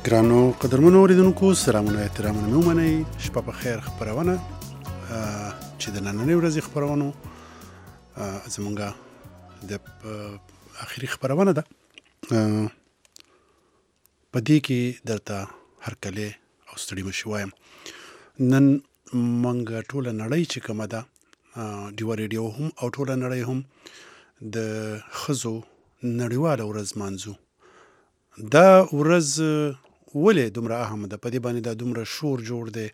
ګرانو قدرمنو اوریدونکو سلامونه احترامونه مې ومنئ. شپه په خیر. خپرونه چې د نننۍ ورځې خپرونو زمونږه د اخري خپرونه ده. په دې کې درته هرکلی او ستړي مشي وایم. نن موږ ټوله نړۍ چې کومه ده ډیوه ریډیو هم او ټوله نړۍ هم د ښځو نړیواله ورځ مانځو. دا ورځ ولې دومره اهمه ده؟ په دې باندې دا دومره شور جوړ دی،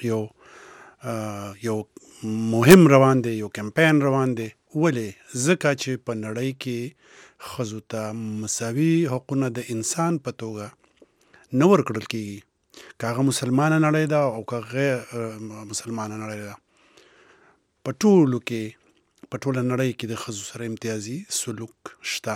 یو مهم روان دی، یو کمپین روان دی. ولې؟ ځکه چې په نړۍ کې ښځو ته مساوي حقونه د انسان په توګه نه ورکړل کېږي، که هغه مسلمانه نړۍ ده او که غیر مسلمانه نړۍ ده. په ټولو کې په ټوله نړۍ کې د ښځو سره امتیازي سلوک شته.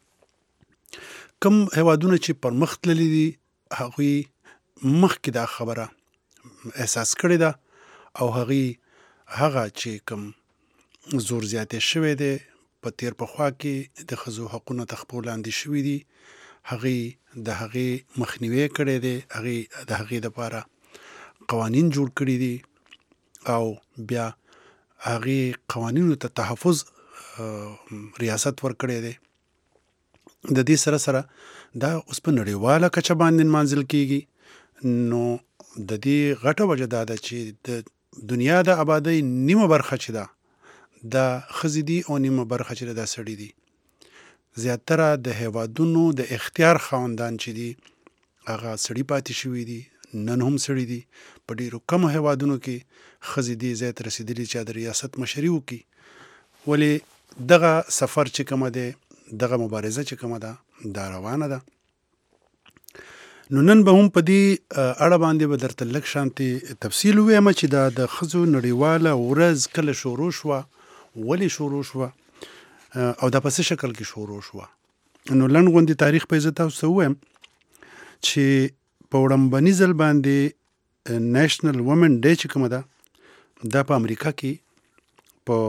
کوم هیوادونه چې پرمخ تللي دي هغوی مخکې دا خبره احساس کړې ده او هغه چې کوم زور زیاتی شوی دی په تیر پخوا کې د ښځو حقونه تر پښو لاندې شوي دي، هغې د هغې مخنیوی کړی دی، هغې د هغې دپاره قوانین جوړ کړي دي او بیا هغې قوانینو ته تحفظ ریاست ورکړی دی. د دې سره سره دا اوس په نړیواله کچه باندې نمانځل کېږي. نو د دې غټه وجه دا ده چې د دنیا د آبادۍ نیمه برخه چې ده دا ښځې دي او نیمه برخه چې ده دا سړي دي. زیاتره د هیوادونو د اختیار خاوندان چې دي هغه سړي پاتې شوي دي، نن هم سړي دي. په ډېرو کمو هیوادونو کې ښځې دې ځای ته رسېدلي چې د ریاست مشري وکړي. ولې دغه سفر چې کومه دی، دغه مبارزه چې کومه ده دا روانه ده. نو نن به هم په دې اړه باندې به درته لږ شانتې تفصیل ووایم چې دا د ښځو نړیواله ورځ کله شروع شوه، ولې شروع شوه او دا په څه شکل کې شروع شوه. نو لنډ غوندې تاریخ به زه تاسو ته ووایم چې په وړاندې ځل باندې نیشنل وومن ډے چې کومه ده دا په امریکا کې په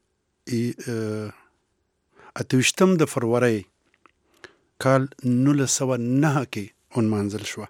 28 د فروری کال 1909 کې ونمانځل شوه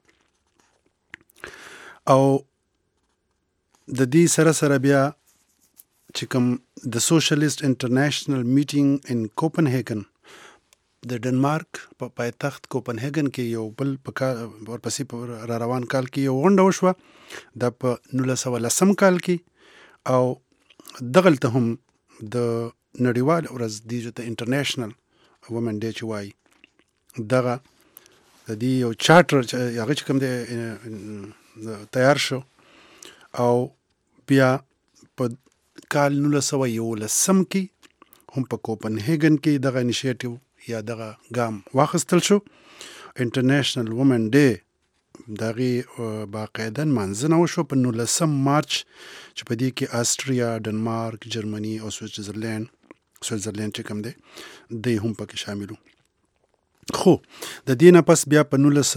او د دې سره سره بیا چې کوم د سوشلیست انټرنیشنل میټینګ ان کوپنهیګن د ډنمارک په پایتخت کوپنهیګن کې یو بل ورپسې په را روان کال کې یو غونډه وشوه، دا په 1910 کال کې. او دغلته هم د نړیوال ورځ دی ته انټرنیشنل وومن ډے چې وایي دغه د دې یو چارټر هغه چې کوم دی تیار شو او بیا په کال 1911 کې هم په کوپنهیګن کې دغه انیشیټیو یا دغه ګام واخیستل شو. انټرنیشنل وومن ډے د هغې باقاعده نمانځنه وشوه په 19 مارچ چې په دې کې آسټریا، ډنمارک، جرمني او سویټزرلینډ چې کوم دی دی هم پکې شامل وو. خو د دې نه پس بیا په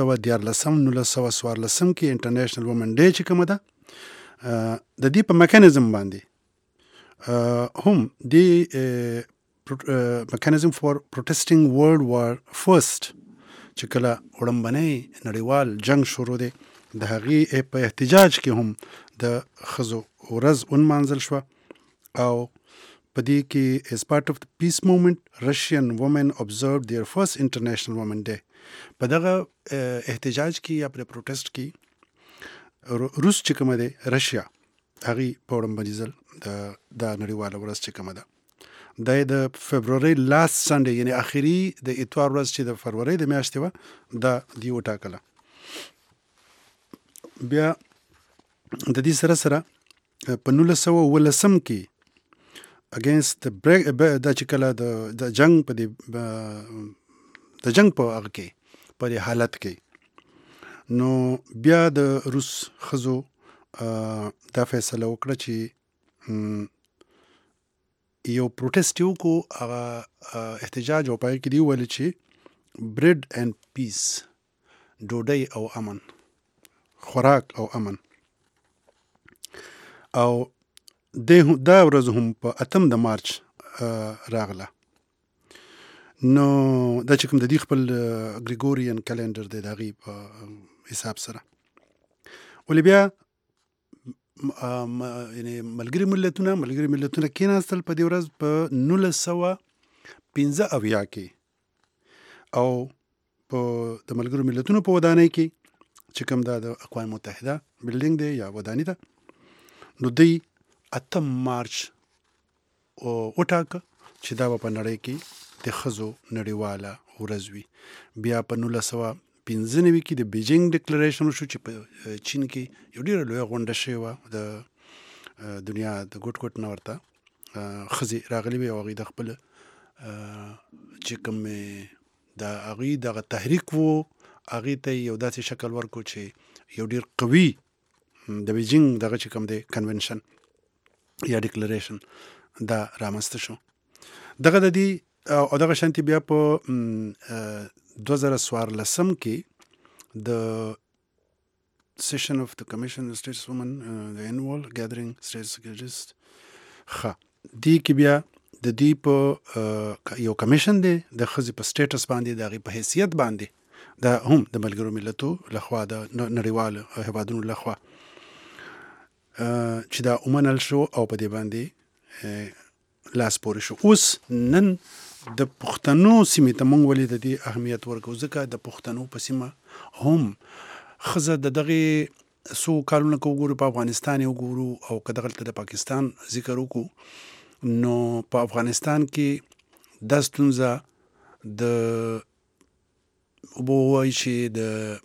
1914 کې انټرنیشنل وومن ډے چې کومه ده د دې په میکانیزم باندې هم دی میکانیزم فور پروټیسټینګ ورلډ وار فرست چې کله وړاندې نړیوال جنگ شروع دی د هغې په احتجاج کې هم د ښځو ورځ ونمانځل شوه. او په دې کې as part of the peace movement Russian women observed their first international women day. په دغه احتجاج کې یا پر پروټیسټ کې روس چې کومه دی رشیا هغې په وړاندې ځل د نړیواله ورځ چې کومه ده دا د فبروري لاست سنډے یعنی اخري د اتوار ورځ چې د فروری د میاشتې وه دا دی وټاکله. بیا د دې سره سره په 1918 کې اگینست دا چې کله د جنگ په هغه کې په دې حالت کې نو بیا د روس ښځو دا فیصله وکړه چې یو پروټیسټ یې وکړو، هغه احتجاج او په هغې کې دې وویل چې بریډ اینډ پیس، ډوډۍ او امن، خوراک او امن. او دا ورځ هم په 8 د مارچ راغله. نو دا چې کوم د دې خپل ګریګورین کلندر دی د هغې په حساب سره. ولې بیا یعنې ملګري ملتونه کېناستل په دې ورځ په 1975 کې او په د ملګرو ملتونو په ودانۍ کې چې کوم دا د اقوام متحده بلډینګ دی یا ودانۍ ده، نو دوی 8 مارچ وټاکه چې دا به په نړۍ کې د ښځو نړیواله ورځ وي. بیا په 1995 کې د بیجینګ ډیکلریشن وشو چې په چین کې یو ډېره لویه غونډه شوې وه، د دنیا د ګوټ نه ورته ښځې راغلي وې او هغوی د خپل چې کوم د هغوی دغه تحریک و هغې ته یو داسې شکل ورکړو چې یو ډېر قوي د بیجینګ دغه چې کوم دی کنونشن یا ډیکلریشن دا رامنځته شو. دغه د دې او دغه شانتي بیا په 2014 کې د session of the Commission of States Women the annual gathering States Secretaries دې کې بیا د دې په یو کمیشن دی د ښځې په سټیټس باندې د هغې په حیثیت باندې دا هم د ملګرو ملتو لخوا د نړیوالو هیوادونو لخوا چې دا ومنل شو او په دې باندې لاس پورې شو. اوس نن د پښتنو سیمې ته موږ ولې د دې اهمیت ورکوو؟ ځکه د پښتنو په سیمه هم ښځه د دغې څو کالونو که وګورو په افغانستان یې وګورو او که دغلته د پاکستان ذکر وکړو، نو په افغانستان کې دا ستونزه د ووایي چې د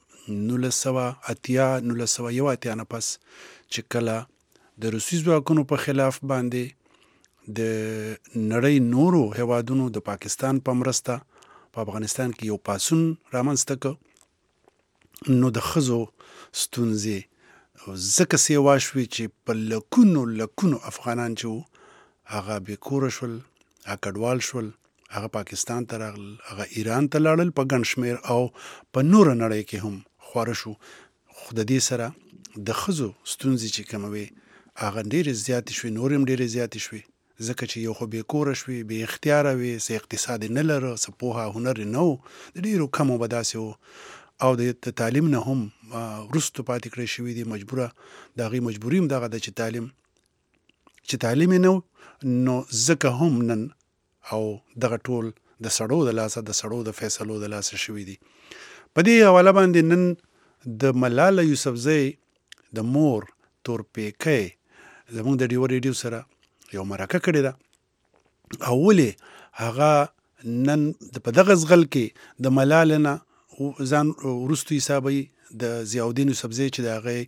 1980 نه پس چې کله د روسي ځواکونو په خلاف باندې د نړۍ نورو هیوادونو د پاکستان په مرسته په افغانستان کې یو پاڅون رامنځته کړ، نو د ښځو ستونزې ځکه سیوا شوې چې په لکونو افغانان چې وو هغه بېکوره شول، هغه کډوال شول، هغه پاکستان ته راغلل، هغه ایران ته لاړل په ګڼ شمېر او په نوره نړۍ کې هم خواره شو. خو د دې سره د ښځو ستونزې چې کومه وې هغه ډېرې زیاتې شوې، نورې هم ډېرې زیاتې شوې، ځکه چې یو خو بېکوره شوې، بې اختیاره وې، څه اقتصاد یې نه لره، څه پوهه هنر یې نه و، د ډېرو کمو به داسې و او د تعلیم نه هم وروستو پاتې کړی شوي دي، مجبوره د هغې مجبوري هم دغه ده چې تعلیم یې نه و، نو ځکه هم نن او دغه ټول د سړو د لاسه د سړو د فیصلو د لاسه شوي دي. په دې حواله باندې نن د ملاله یوسفزۍ د مور تورپیکۍ زموږ د ډیوه ریډیو سره یو مرکه کړې ده او ولې هغه نن په دغه ځغل کې د ملالې نه ځان وروستو حسابوي د ضیاءالدین یوسفزۍ چې د هغې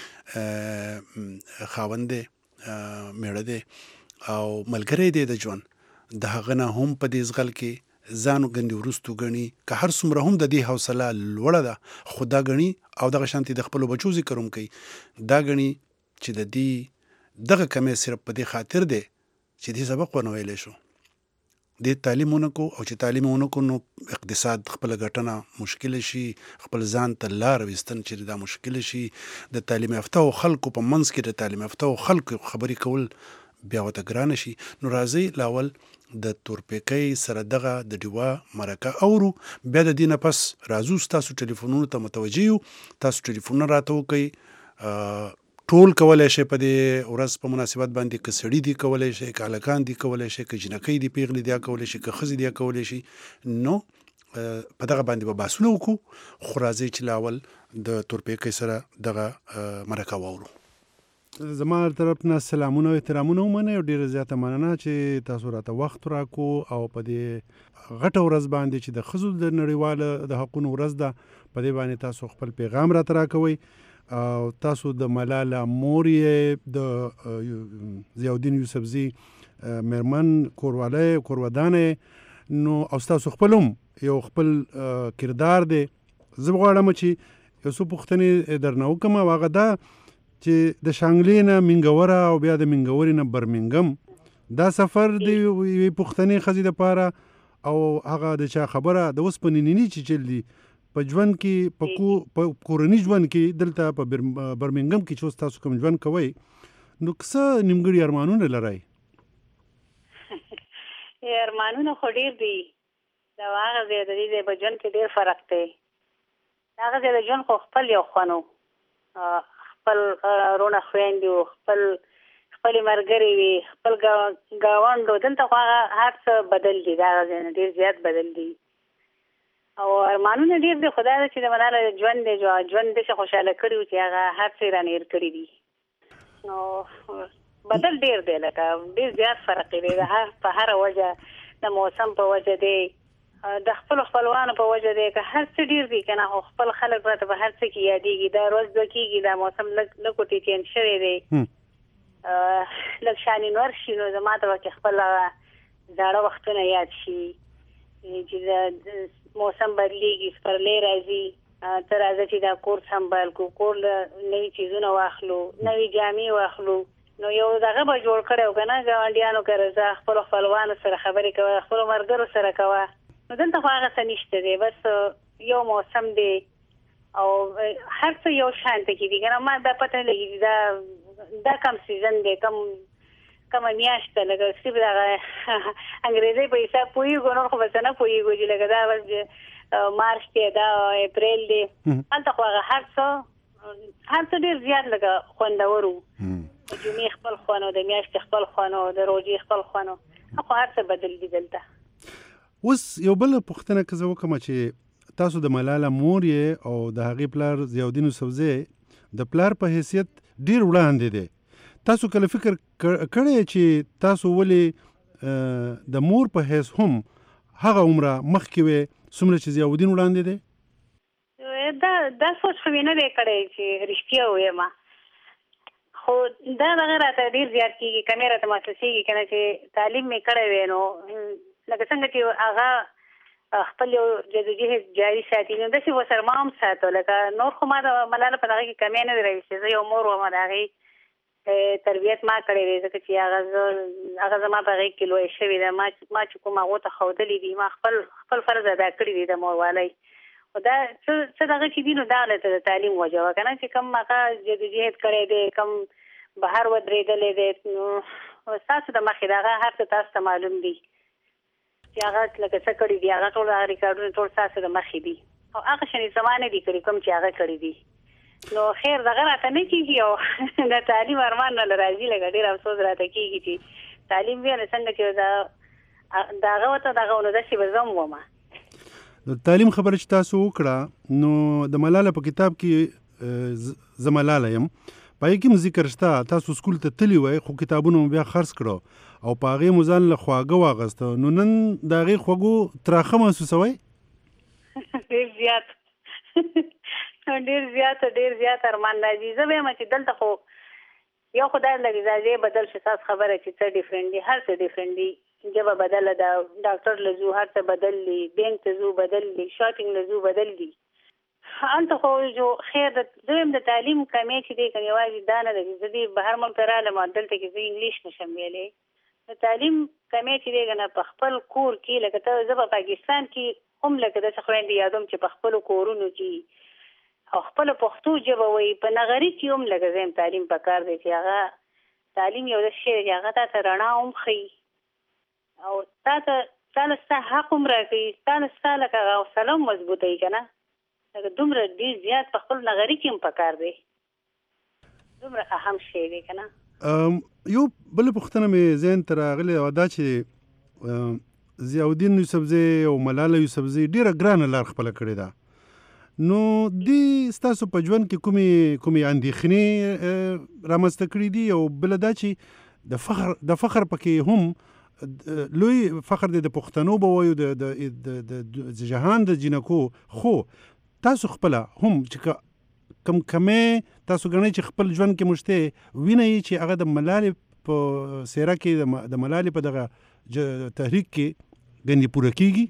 خاوند دی، میړه دی او ملګری دی د ژوند، د هغه نه هم په دې ځغل کې ځان ګندې وروستو ګڼي، که هر څومره هم د دې حوصله لوړه ده خو دا ګڼي او دغه شانتې د خپلو بچو ذکر هم کوي، دا ګڼي چې د دې دغه کمی صرف په دې خاطر دی چې دې سبق ونه ویلی شو، دې تعلیم ونه کو او چې تعلیم ونه کو نو اقتصاد خپله ګټنه مشکله شي، خپل ځان ته لار ویستن چې دا مشکله شي، د تعلیم یافته خلکو په منځ کې د تعلیم یافته خلکو خبرې کول بیا ورته ګرانه شي. نو راځئ لاول د تورپیکۍ سره دغه د ډیوه مرکه اورو، بیا د دې نه پس راځو ستاسو ټلیفونونو ته متوجه یو، تاسو ټلیفونونه راته وکئ، ټول کولی شئ په دې ورځ په مناسبت باندې، که سړي دي کولی شئ، که هلکان دي کولی شئ، که جنکۍ دي پیغلې دي کولی شي، که ښځې دي کولی شي، نو په دغه باندې به بحثونه وکړو. خو راځئ چې لاول د تورپیکۍ سره دغه مرکه واورو. زما طرف نه سلامونه او احترامونه ومنئ او ډېره زیاته مننه چې تاسو راته وخت راکړو او په دې غټه ورځ باندې چې د ښځو د نړیواله د حقونو ورځ ده په دې باندې تاسو خپل پیغام راته راکوئ او تاسو د ملاله مور یې، د ضیاءالدین یوسفزي میرمن کورودانه، نو او ستاسو خپل هم یو خپل کردار دی. زه غواړم چې یو څو پوښتنې درنه وکړم او هغه دا چې د شانګلې نه منګوره او بیا د منګورې نه برمنګم دا سفر د یوې پښتنې ښځې دپاره او هغه د چا خبره د اوسپنې نینې چې چل دي په ژوند کې په کورني ژوند کې دلته په برمنګم کې چې اوس تاسو کوم ژوند کوئ، نو څه نیمګړي ارمانونه لرئ؟ ارمانونه خو ډېر دي، د هغه ځای د دې ځای په ژوند کې ډېر فرق دی. هغه د ژوند خو خپل یو خوانو خپل رونه خويندې او خپل مرګري وي خپل گاوندو دلته خو هر څه بدل دي دا ډیر زیات بدل دي او ارمانونه ډیر دي خدای دې چې د ملاله ژوند دې خوشاله کړي چې هغه هر څه رانیر کړی دي نو بدل ډیر دی لکه ډیر زیات فرق دی په هر وجه د موسم په وجه دی د خپل خپلوانو په وجه دی که هر څه ډیر دي کنه خو خپل خلک راته په هر څه کې یادېږي دا روز د کېږي دا موسم لږ ټیټین شوی دی لږ شانې نور شي نو زما ته به خپل زاړه وختونه یاد شي چې موسم بدلیږي سپرلی راځي ته راځه چې دا کور سنبال کړو کور نوي څیزونه واخلو نوي جامې واخلو نو یو دغه به جوړ کړی که نه ګاونډیانو که راځه خپلو خپلوانو سره خبرې کوه خپلو ملګرو سره کوه نو دلته خو هغه څه نشته دی بس یو موسم دی او هر څه یو شان ته کې دي که نه ما دا پته نه لګېږي دا کم سیزن دی کومه میاشت ده لکه صرف دغه انګریزۍ په حساب پوهېږو نور خو بس نه پوهېږو چې لکه دا بس مارچ دی دا اپریل دی هلته خو هغه هر څه ډېر زیات لکه خوندور وو د جمعې خپل خوند او د میاشتې خپل خوند او د روژې خپل خوند خو هر څه بدل دي دلته اوس یو بل پوښتنه که زه وکړم چې تاسو د ملاله مور یې او د هغې پلار ضیاءالدین یوسفزی د پلار په حیثیت ډیر وړاندې دی تاسو کله فکر کړی چې تاسو ولې د مور په حیث هم هغه عمره مخکې وې څومره چې ضیاءالدین وړاندې دی دا سوچ خو مې نه دی کړی چې رښتیا ووایم خو دا دغه راته ډېر زیات کېږي کمې راته محسوسېږي که نه چې تعلیم مې کړی وی نو لکه څنګه چې هغه خپل یو جدوجهد جاري ساتي نو داسې ورسره ما هم ساتو لکه نور خو ما د ملاله په دغه کې کمې نه دی راویستې زه یو مور وم د هغې تربیت ما کړی دی ځکه چې هغه زما په هغې کې لویه شوې ده ما چې کوم هغو ته ښودلي دي ما خپل فرض ادا کړی دی د موروالۍ خو دا څه دغه چې دي نو دا هلته د تعلیم وجه وه که نه چې کوم هغه جدوجهد کړی دی کوم بهر ودرېدلی دی نو ستاسو د مخې د هغه هر څه تاسو ته معلوم دي چې هغه لکه څه کړي دي هغه ټول هغه ریکارډونه ټول ستاسو د مخې دي او هغه شانې زما نه دي کړي کوم چې هغه کړي دي نو خیر دغه راته نه کېږي او د تعلیم ارمان نه راځي لکه ډېر افسوس راته کېږي چې تعلیم بیا نه څنګه چې د هغه ورته دغه نو داسې به زه هم ومه د تعلیم خبره چې تاسو وکړه نو د ملاله په کتاب کې زه ملاله یم په هغې کې هم ذکر شته تاسو سکول ته تللی وئ خو کتابونه مو بیا خرڅ کړه او په هغې مو ځان له خواږه واغسته نو نن د هغې خوږو تراخه محسوسوئ ډېر زیات ارمان راځي زه به یم چې دلته خو یو خو دا لګي ځای بدل شي ستاسو خبره چې څه ډیفرنټ دي هر څه ډیفرنټ دي ژبه بدله ده ډاکټر له ځو هر څه بدل دي بینک ته ځو بدل دي شاپینګ له ځو بدل دي هلته خو جو خیر زه یم د تعلیم کمې چې دی که یوازې دا نه ده چې زه دې بهر ملک ته رالم دلته کې زه انګلیش نشم ویلی د تعلیم کمې چې دی که نه په خپل کور کې لکه ته زه په پاکستان کې هم لکه داسې خویندې یادوم چې په خپلو کورونو کې او خپله پښتو ژبه وایي په نغري کې هم لکه زه یم تعلیم پکار دی چې هغه تعلیم یو داسې شی دی چې هغه تا ته رڼا هم ښیي او تا له ستا حق هم راکوي ستا لکه حوصله هم مضبوطوي که نه لکه دومره ډېر زیات په خپل نغري کې هم پکار دی دومره اهم شی دی که نه یو بله پوښتنه مې ذهن ته راغلې وه دا چې ضیاءالدین یوسفزی او ملاله یوسفزی ډېره ګرانه لار خپله کړې ده نو دې ستاسو په ژوند کې کومې اندېښنې رامنځته کړي دي او بله دا چې د فخر پکې هم لوی فخر دی د پښتنو به وایو د جهان د جینکو خو تاسو خپله هم چې کمې تاسو ګڼئ چې خپل ژوند کې مشته وینئ چې هغه د ملالې په څیره کې د ملالې په دغه تحریک کې ګندې پوره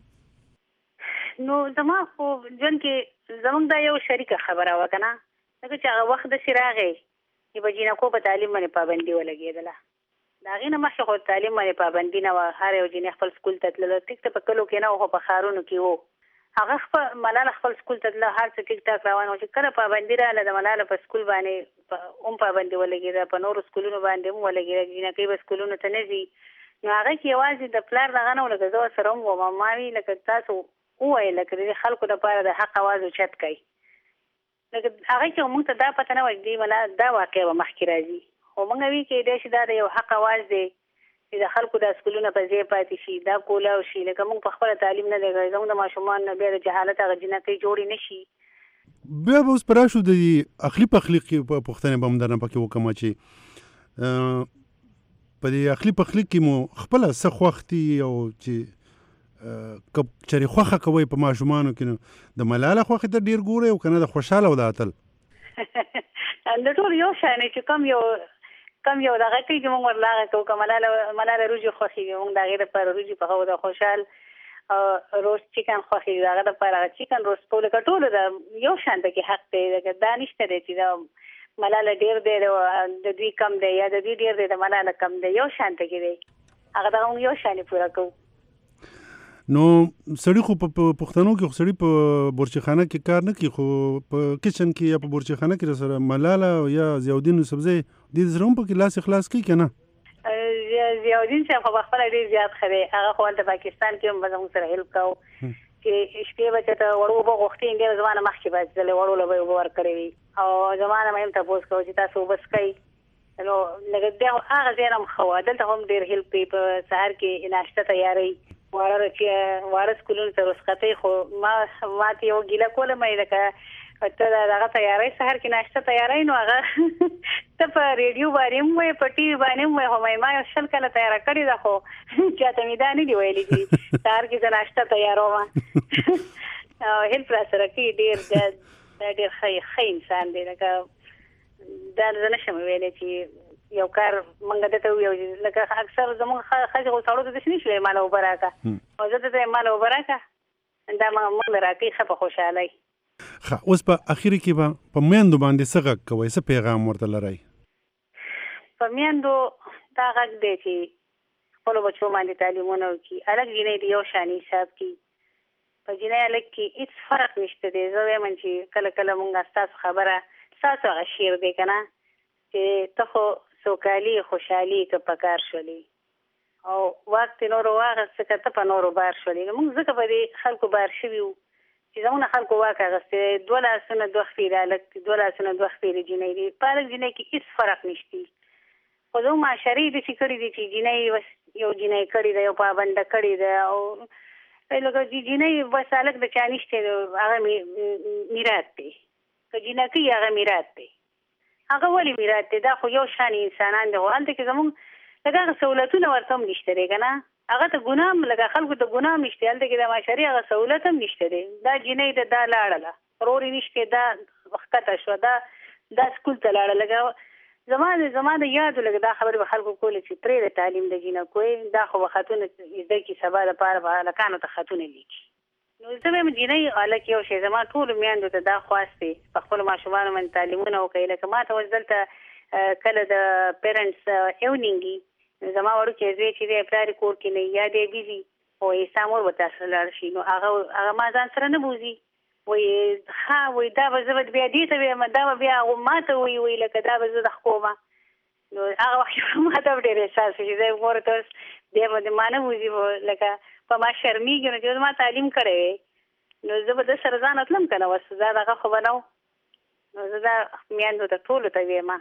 کېږي نو زما خو ژوند کې زموږ دا یو شریکه خبره وه که نه ځکه چې هغه وخت داسې راغی چې په جینکو په تعلیم باندې پابندي ولګېدله د هغې نه مخکې خو تعلیم باندې پابندي نه وه هر یو جینۍ خپل سکول ته تلله ټیک ته په کلو کې نه و خو په ښارونو کې و هغه ملاله خپل سکول ته تله هر څه ټیک ټاک روان و چې کله پابندي راغله د ملاله په سکول باندې هم پابندي ولګېده په نورو سکولونو باندې هم ولګېده جینکۍ به سکولونو ته نه ځي نو هغه کې یوازې د پلار دغه نه و لکه زه ورسره هم وم ما وي لکه تاسو ووایه لکه د خلکو دپاره د حق اواز اوچت کوي هغه چې موږ ته دا پته نه وای دی ولا دا واقع به مخکې راځي او موږ وی کې دا چې دا یو حق आवाज دی چې د خلکو د سکولونو په ځای پاتې شي دا کولا شي لکه موږ په خپل تعلیم نه لګای زموږ د ماشومان نه بیا د جهالت هغه جنکې جوړې نشي. بیا به اوس پراشو د اخلي په پښتنه بم درنه پکې وکم چې په دې اخلي کې مو خپل څه خوختي او چې کب چری خوخه کوي په ماشومانو کې د ملاله خوخه ته ډیر ګوره او کنه د خوشاله او د اتل د ټول یو شان چې کم یو دغه کې چې موږ ورلاغه کوو کملاله روجي خوخي موږ د غیر پر روجي په هو د خوشحال روز چیکن خوخي دغه د پر چیکن روز په لکه ټول د یو شان کې حق دی دا نشته دی چې ملاله ډیر دی د دوی کم دی یا د دوی ډیر دی د ملاله کم دی یو شان کې دی هغه دا یو شان پورا کوو. نو سړی خو په پښتنو کې سړی په بورچخانه کې کار نه کوي خو په کچن کې یا په بورچخانه کې سره ملاله یا ضیاءالدین یوسفزی د زرم په کې لاس اخلاص کوي کنه ضیاءالدین صاحب په خپل ډیر زیات خره هغه خو د پاکستان کې هم زموږ سره هیلپ کاو چې شپې بچ ته وړو به غوښتي انګلیز زمانه مخکې باندې زله وړو له ور کړی وي او زمانه مې ته پوس کوي چې تاسو بس کوي نو لکه دا هغه زیرم خو دلته هم ډیر هیلپ کوي په سحر کې ناشته تیاری واره سکولونو ته رسختې خو ما ته یو ګیله کوله مې لکه ته دغه تیاری سحر کې ناشته تیاری نو هغه ته په ریډیو باندې مې په ټي وي باندې مې هم ما شل کله تیار کړی دا خو چاته مې دا نه دی ویلي چې سحر کې ناشته تیاروم هیلپ را سره کې ډیر ښه انسان دی لکه دا نه شم ویلې چې یو کار منګه دته یو لکه اکثر زموږ خځه غو ساړو د شنو شوی مال وبراکا او زه ته مال وبراکا دا موږ راکې خپه خوشاله خا اوس په اخر کې په میندو باندې څه کوي څه پیغام ورته لري په میندو دا غږ دی چې خپل بچو باندې تعلیمونه وکړي الګ جنې دی یو شانی حساب کی په جنې الګ کې هیڅ فرق نشته دی زه وایم چې کله کله مونږه تاسو خبره تاسو هغه شیر دی کنه چې ته خو سوکالي خوشحالي که پکار شولي او وخت نور واغسته که ته په نورو بار شولي نو موږ ځکه په دې خلکو بار شوي وو چې زموږ خلکو واک اغستې 2 لاسونه 2 خپېرې هلک 2 لاسونه 2 خپېرې جنۍ دي په هلک جنۍ کې هېڅ فرق نشتی خو زموږ معاشرې داسې کړي دي چې جنۍ یو جنۍ کړې ده یو پابنده کړې ده او لکه جنۍ بس هلک د چا نشتی هغه میراث دی که جنکۍ هغه میراث دی هغه ولې میراث دی دا خو یو شان انسانان دي خو هلته کې زموږ لکه هغه سهولتونه ورته هم نشته دی که نه هغه ته ګناه هم لکه خلکو ته ګناه هم نشته هلته کې د معاشرې هغه سهولت هم نشته دی دا جنۍ ده دا لاړله ورور یې نشته دا ښکته شوه دا سکول ته لاړه لکه زما د یادو لکه دا خبرې به خلکو کولې چې پرېږده تعلیم د جینکو دا خو به خطونه زده کړي سبا دپاره به هلکانو ته خطونه لیکي نو زه وایم جنۍ هلک یو شی زما ټولو میندو ته دا خواست دی په خپلو ماشومانو باندې تعلیمونه وکړي لکه ما ته اوس دلته کله د پیرنټس ایونینګ وي زما وړوکی زوی چې دی پلار یې کور کې نه یا دی بیزي وایي ستا مور به تا سره لاړ شي نو هغه ما ځان سره نه بوځي وایي ښه وایي دا به زه به بیا دې ته ویم دا به بیا ما ته وایي لکه دا به زه د ښکومه نو هغه وخت ما ته ډېر احساس شي زه مور ته اوس بیا به ما نه بوځي لکه په ما شرمېږي نو چې ما تعلیم کړی وی نو زه به د سره ځان تلم که نه اوس دا دغه خو به نه نو زه دا میندو ته ټولو ته ویم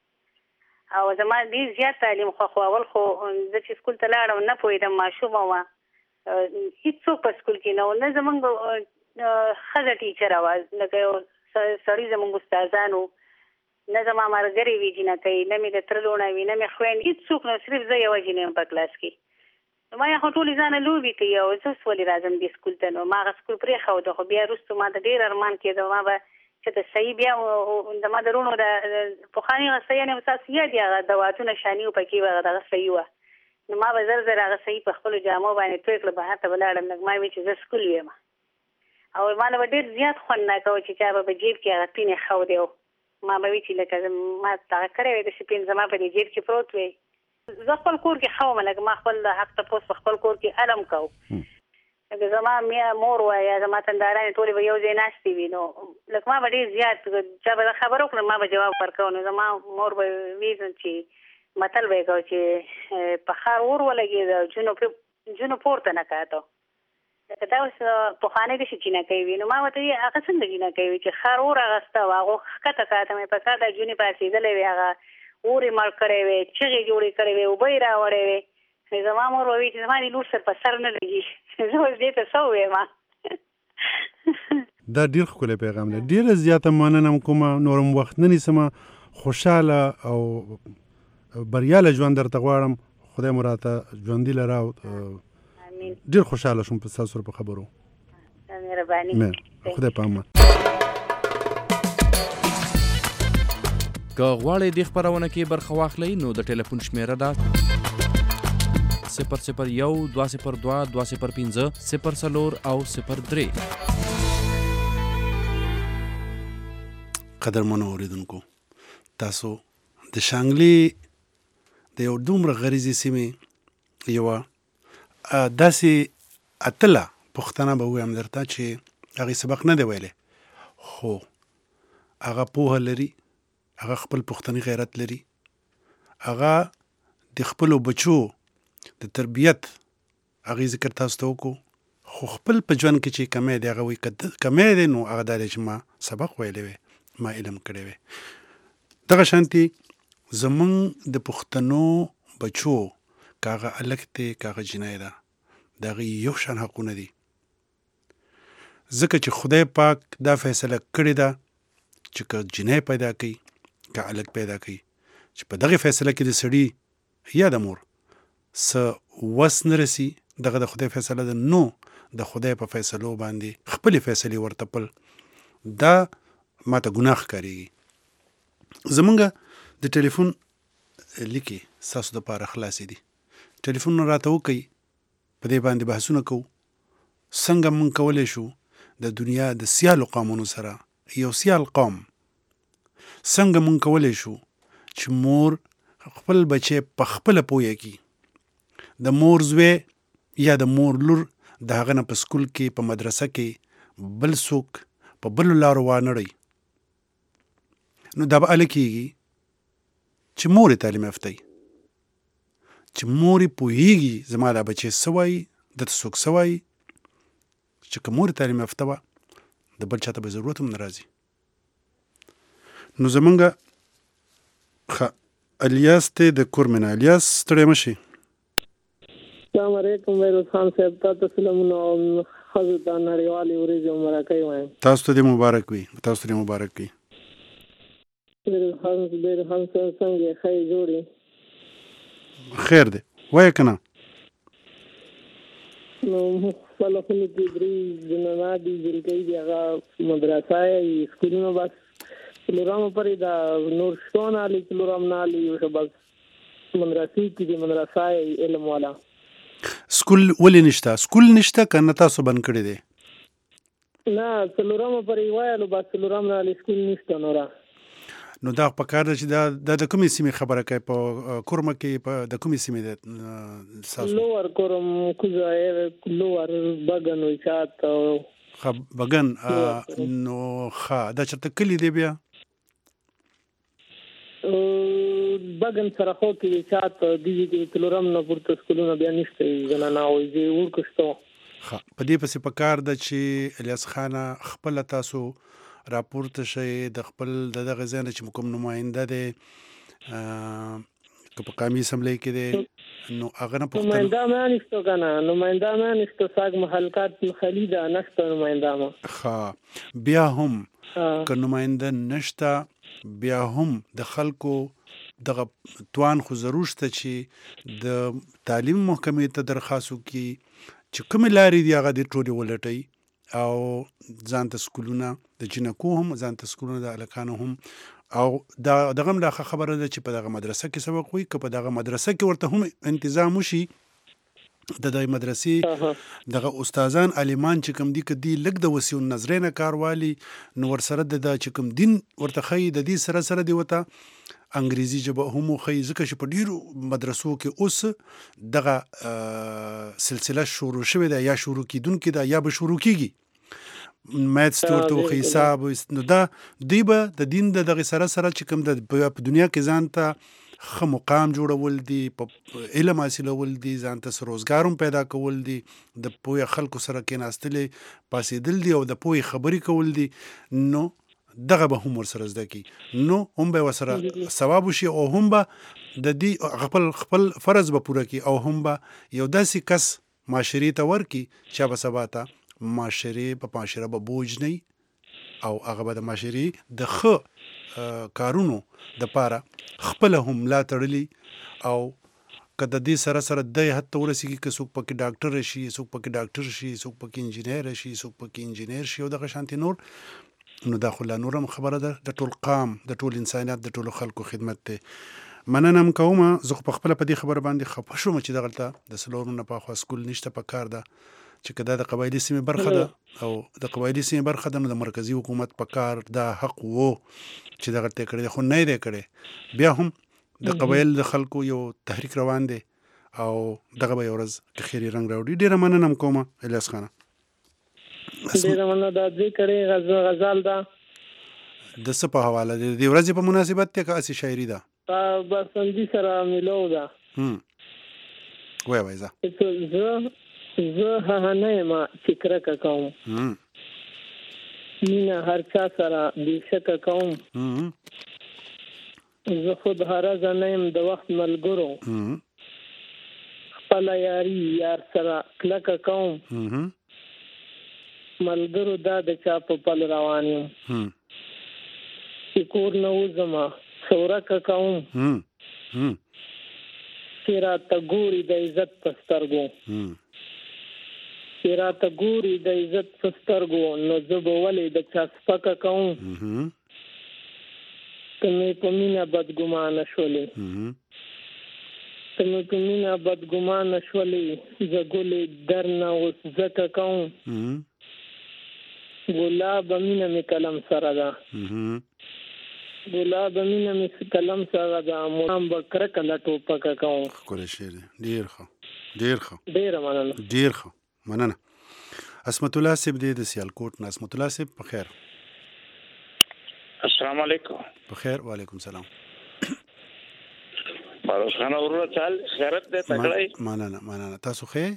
او زما ډېر زیات تعلیم خوښول خو زه چې سکول ته لاړم نه پوهېدم ماشومه وه هېڅوک په سکول کې نه و نه زموږ ښځه ټیچره وه لکه یو سړي زموږ استادان وو نه زما ملګرې وي جینکۍ نه مې د تره لوڼه وي نه مې خویند هېڅوک نه صرف زه یوه جینۍ یم په کلاس کې نو ما خو ټولې ځانه لوبې کوي او زه اوس ولې راځم دې سکول ته نو ما هغه سکول پرېښوده خو بیا وروستو ما ته ډېر ارمان کېده ما به چې ته صحیح بیا زما د وروڼو د پخواني هغه صحیح یعنې ستاسو یاد یې هغه دواتونه شاني وو پکې هغه دغه صحیح وه نو ما به زر هغه صحیح په خپلو جامو باندې توی کړه بهر ته به لاړم لږ ما وی چې زه سکول ویم او ما له به ډېر زیات خوند ناکوه چې چا به په جیب کې هغه پین یې ښودی و ما به وي چې لکه ما دغه کړی وی داسې پین زما په دې جیب کې پروت وی زه خپل کور کې ښه وم لکه ما خپل حق تپوس په خپل کور کې علم کوو لکه زما مور وه یا زما تندارانې ټولې به یو ځای ناستې وي نو لکه ما به ډېر زیات چا به خبره وکړم ما به جواب ورکوه نو زما مور به وي چې متل به یې کوه چې په ښار اور ولګېده جونو پورته نه کاته دا اوس پخوانی د شي نه کوي نو ما ورته هغه څنګه نه کوي چې خر اور اغسته هغه ښکته کاته مې په کاته جونې پاسېدلې وي هغه اورې مړ کړی وي چغې جوړې کړې وي اوبه یې راوړې وي زما مور وویل چې زما دې لور سر په سر نه لګي زه اوس دې ته څه ووایم دا ډېر ښکلی پیغام دی. ډېره زیاته مننه کومه نورم وخت نه نیسمه. خوشحاله او بریاله ژوند درته غواړم. خدای مو راته ژوندي لره او ډېر خوشحاله شوم په ستاسو سره په خبرو. مهرباني. خدای په امان. که غواړئ دې خپرونه کې برخه واخلئ نو د ټلیفون شمیره ده 001 202 205 04 او 03. قدرمنو اوریدونکو، تاسو د شانګلې د یو دومره غریزي سیمې یوه داسې اتله پوښتنه به ووایم درته چې هغې سبق نه دی ویلی، خو هغه پوهه لري، هغه خپل پښتني غیرت لري، هغه د خپلو بچو د تربیت هغې ذکر تاسو ته وکړو، خو خپل په ژوند کې چې کمی دی هغه وایي کمی دی نو هغه دا دی چې ما سبق ویلی وی، ما علم کړی وی. دغه شانتي زمونږ د پښتنو بچو که هغه هلک دی که هغه جنۍ ده د هغې یو شان حقونه دي، ځکه چې خدای پاک دا فیصله کړې ده چې که جنۍ پیدا کوي که هلک پیدا کوي چې په دغې فیصله کې د سړي یا د مور څه وس نه رسي، دغه د خدای فیصله ده، نو د خدای په فیصلو باندې خپلې فیصلې ورته پل دا ما ته ګناه ښکارېږي. زمونږ د ټلیفون لیکې ستاسو دپاره خلاصې دي، ټلیفون راته وکئ، په دې باندې بحثونه کوو څنګه مونږ کولی شو د دنیا د سیالو قومونو سره یو سیال قوم څنګه مونږ کولی شو چې مور خپل بچی په خپله پوهه کړي، د مور زوی یا د مور لور د هغه نه په سکول کې په مدرسه کې بل څوک په بلو لارو وانړئ، نو دا به هله کېږي چې مور یې تعلیم یافته وي، چې مور یې پوهېږي زما دا بچی څه وایي، دته څوک څه وایي، چې که مور یې تعلیم یافته وه د بل چا ته به ضرورت هم نه راځي. نو زمونږ الیاس ته د کورمنه. الیاس ستړی مه شي. السلام علیکم ویروز خان صاحب، تاسو سلامونه او ښځو ته نړیوالې ورځې مبارکۍ وایم. تاسو ته دې مبارک وي، تاسو ته دې مبارک وي. ویروز خان صاحب څنګه ښه یې جوړې؟ خیر دی، وایه که نه؟ نو خپله خونو کې درې جنانه دي، جلکۍ دي، هغه مدرسه یې سکولونه بس څلورمه پورې دا نور شته نه هلي، څلورم نه هلي بس مدرسې کې دي، مدرسه یې علم والا. سکول ولې نشته؟ سکول نشته که نه تاسو بند کړی دی؟ نه څلورمه پورې وایلو بس څلورم نه هلي سکول نشته نوره. نو دا پکار ده چې دا د کومې سیمې خبره کوي؟ په کورمه کې د کومې سیمې ده؟ لوور کورم، کوزه، لوور بګن وچات او بګن. نو ښه، دا چېرته کلي دی بیا؟ بګن سره خو کې وچات دیږي کې څلورم نه پورته سکولونه بیا نشته زنانه او یې ورکو شته. ښه، په دې پسې پکار ده چې الیاس خانه خپله تاسو راپورته شئ د خپل د دغه ځای نه چې کوم نماینده دی که په قومي اسمبلۍ کې دی نو هغه نه پوښتنه. نماینده ما نشته که نه، نماینده ما نشته، ساګ محلقات خالي ده، نشته نماینده ما. ښه، بیا هم که نماینده نشته بیا هم د خلکو دغه توان خو ضرور شته چې د تعلیم محکمې ته درخواست وکړي چې کومې لارې دي هغه دې ټولې ولټوي او ځان ته سکولونه د جنکو هم، ځان ته سکولونه د هلکانو هم، او دغه هم لا ښه خبره ده چې په دغه مدرسه کې سبق وي، که په دغه مدرسه کې ورته هم انتظام وشي د دغه مدرسې دغه استادان عالمان چې کوم دي که دي لږ د وسیع النظرۍ نه کار والي نو ورسره د چې کوم دین ورته ښیي د دې سره سره دې ورته انګریزي ژبه هم وښیي، ځکه چې په ډېرو مدرسو کې اوس دغه سلسله شروع شوې ده یا شروع کیدونکې ده یا به شروع کیږي، میتس ته ورته وښیي، حساب. نو دا دوی به د دین د دغې سره سره چې کوم د په دنیا کې ځان ته ښه مقام جوړول دي، په علم حاصلول دي، ځان ته روزګار هم پیدا کول دي، د پوهه خلکو سره کېناستلې پاسېدل دي او د پوهې خبرې کول دي، نو دغه به هم ورسره زده کی، نو هم به ورسره ثواب وشي او هم به د دې خپل فرض به پوره کی او هم به یو داسې کس معاشرې ته ورکي چې به سبا ته معاشره به بوج نه او هغه به د معاشرې د ښه کارونو دپاره خپله هم ملا تړلي او که د دې سره سره دی حد ته ورسېږي که څوک پکې ډاکټر شي، څوک پکې ډاکټر شي، څوک پکې انجینر شي، څوک پکې انجینر شي او دغه شانتې نور، نو دا خو لا نور هم خبره ده د ټول قام، د ټول انسانیت، د ټولو خلکو خدمت دی. مننه هم کومه. زه خو پخپله په دې خبره باندې خفه شوم چې دغلته د څلورو نه پاخوا سکول نشته، په کار ده چې که دا د قبایلي سیمې برخه ده او د قبایلي سیمې برخه ده، نو د مرکزي حکومت په کار دا حق وو چې دغه ته کړی، خو نه یې دی کړی. بیا هم د قبایل د خلکو یو تحریک روان دی او دغه به یو ورځ د خیري رنګ راوړي. ډېره مننه هم کومه الیاس خانه. ډېره مننه. دا دې کړی غزل ده د څه په حواله دی؟ د ورځې په مناسبت دی که هسې شاعري ده؟ بسندي سره ملو ده. وایه زه هغه نه یم چې کرکه کوم، مینه هر چا سره بې شکه کوم، زه خود هرزه نه یم د وخت ملګرو، خپله یاري یار سره کلکه کوم، ملګرو دا د چا په پل روان یم، چې کور نه وځمه سورکه کوم، چې راته ګوري د عزت په سترګو، چې راته ګوري د عزت په سترګو، نو زه به ولې د چا سپکه کوم، ته مې په مینه بدګمانه شولې، ته مې په مینه بدګمانه شولې، زه ګلې در نه اوس ځکه کوم، ګلاب مینه مې قلم سره ده، ګلاب مینه مې قلم سره ده، مرام به کرکه له ټوپکه کوم. ښکلی شعر دی. ډېر ښه، ډېر ښه، ډېره مننه، ډېر ښه، مننه. عصمت الله صاحب دی د سیالکوټ نه. عصمت الله صاحب په خیر؟ السلام علیکم. په خیر. وعلیکم السلام. باروس خان اورو چال خیرت دې تکړه. مننه. تاسو ښه؟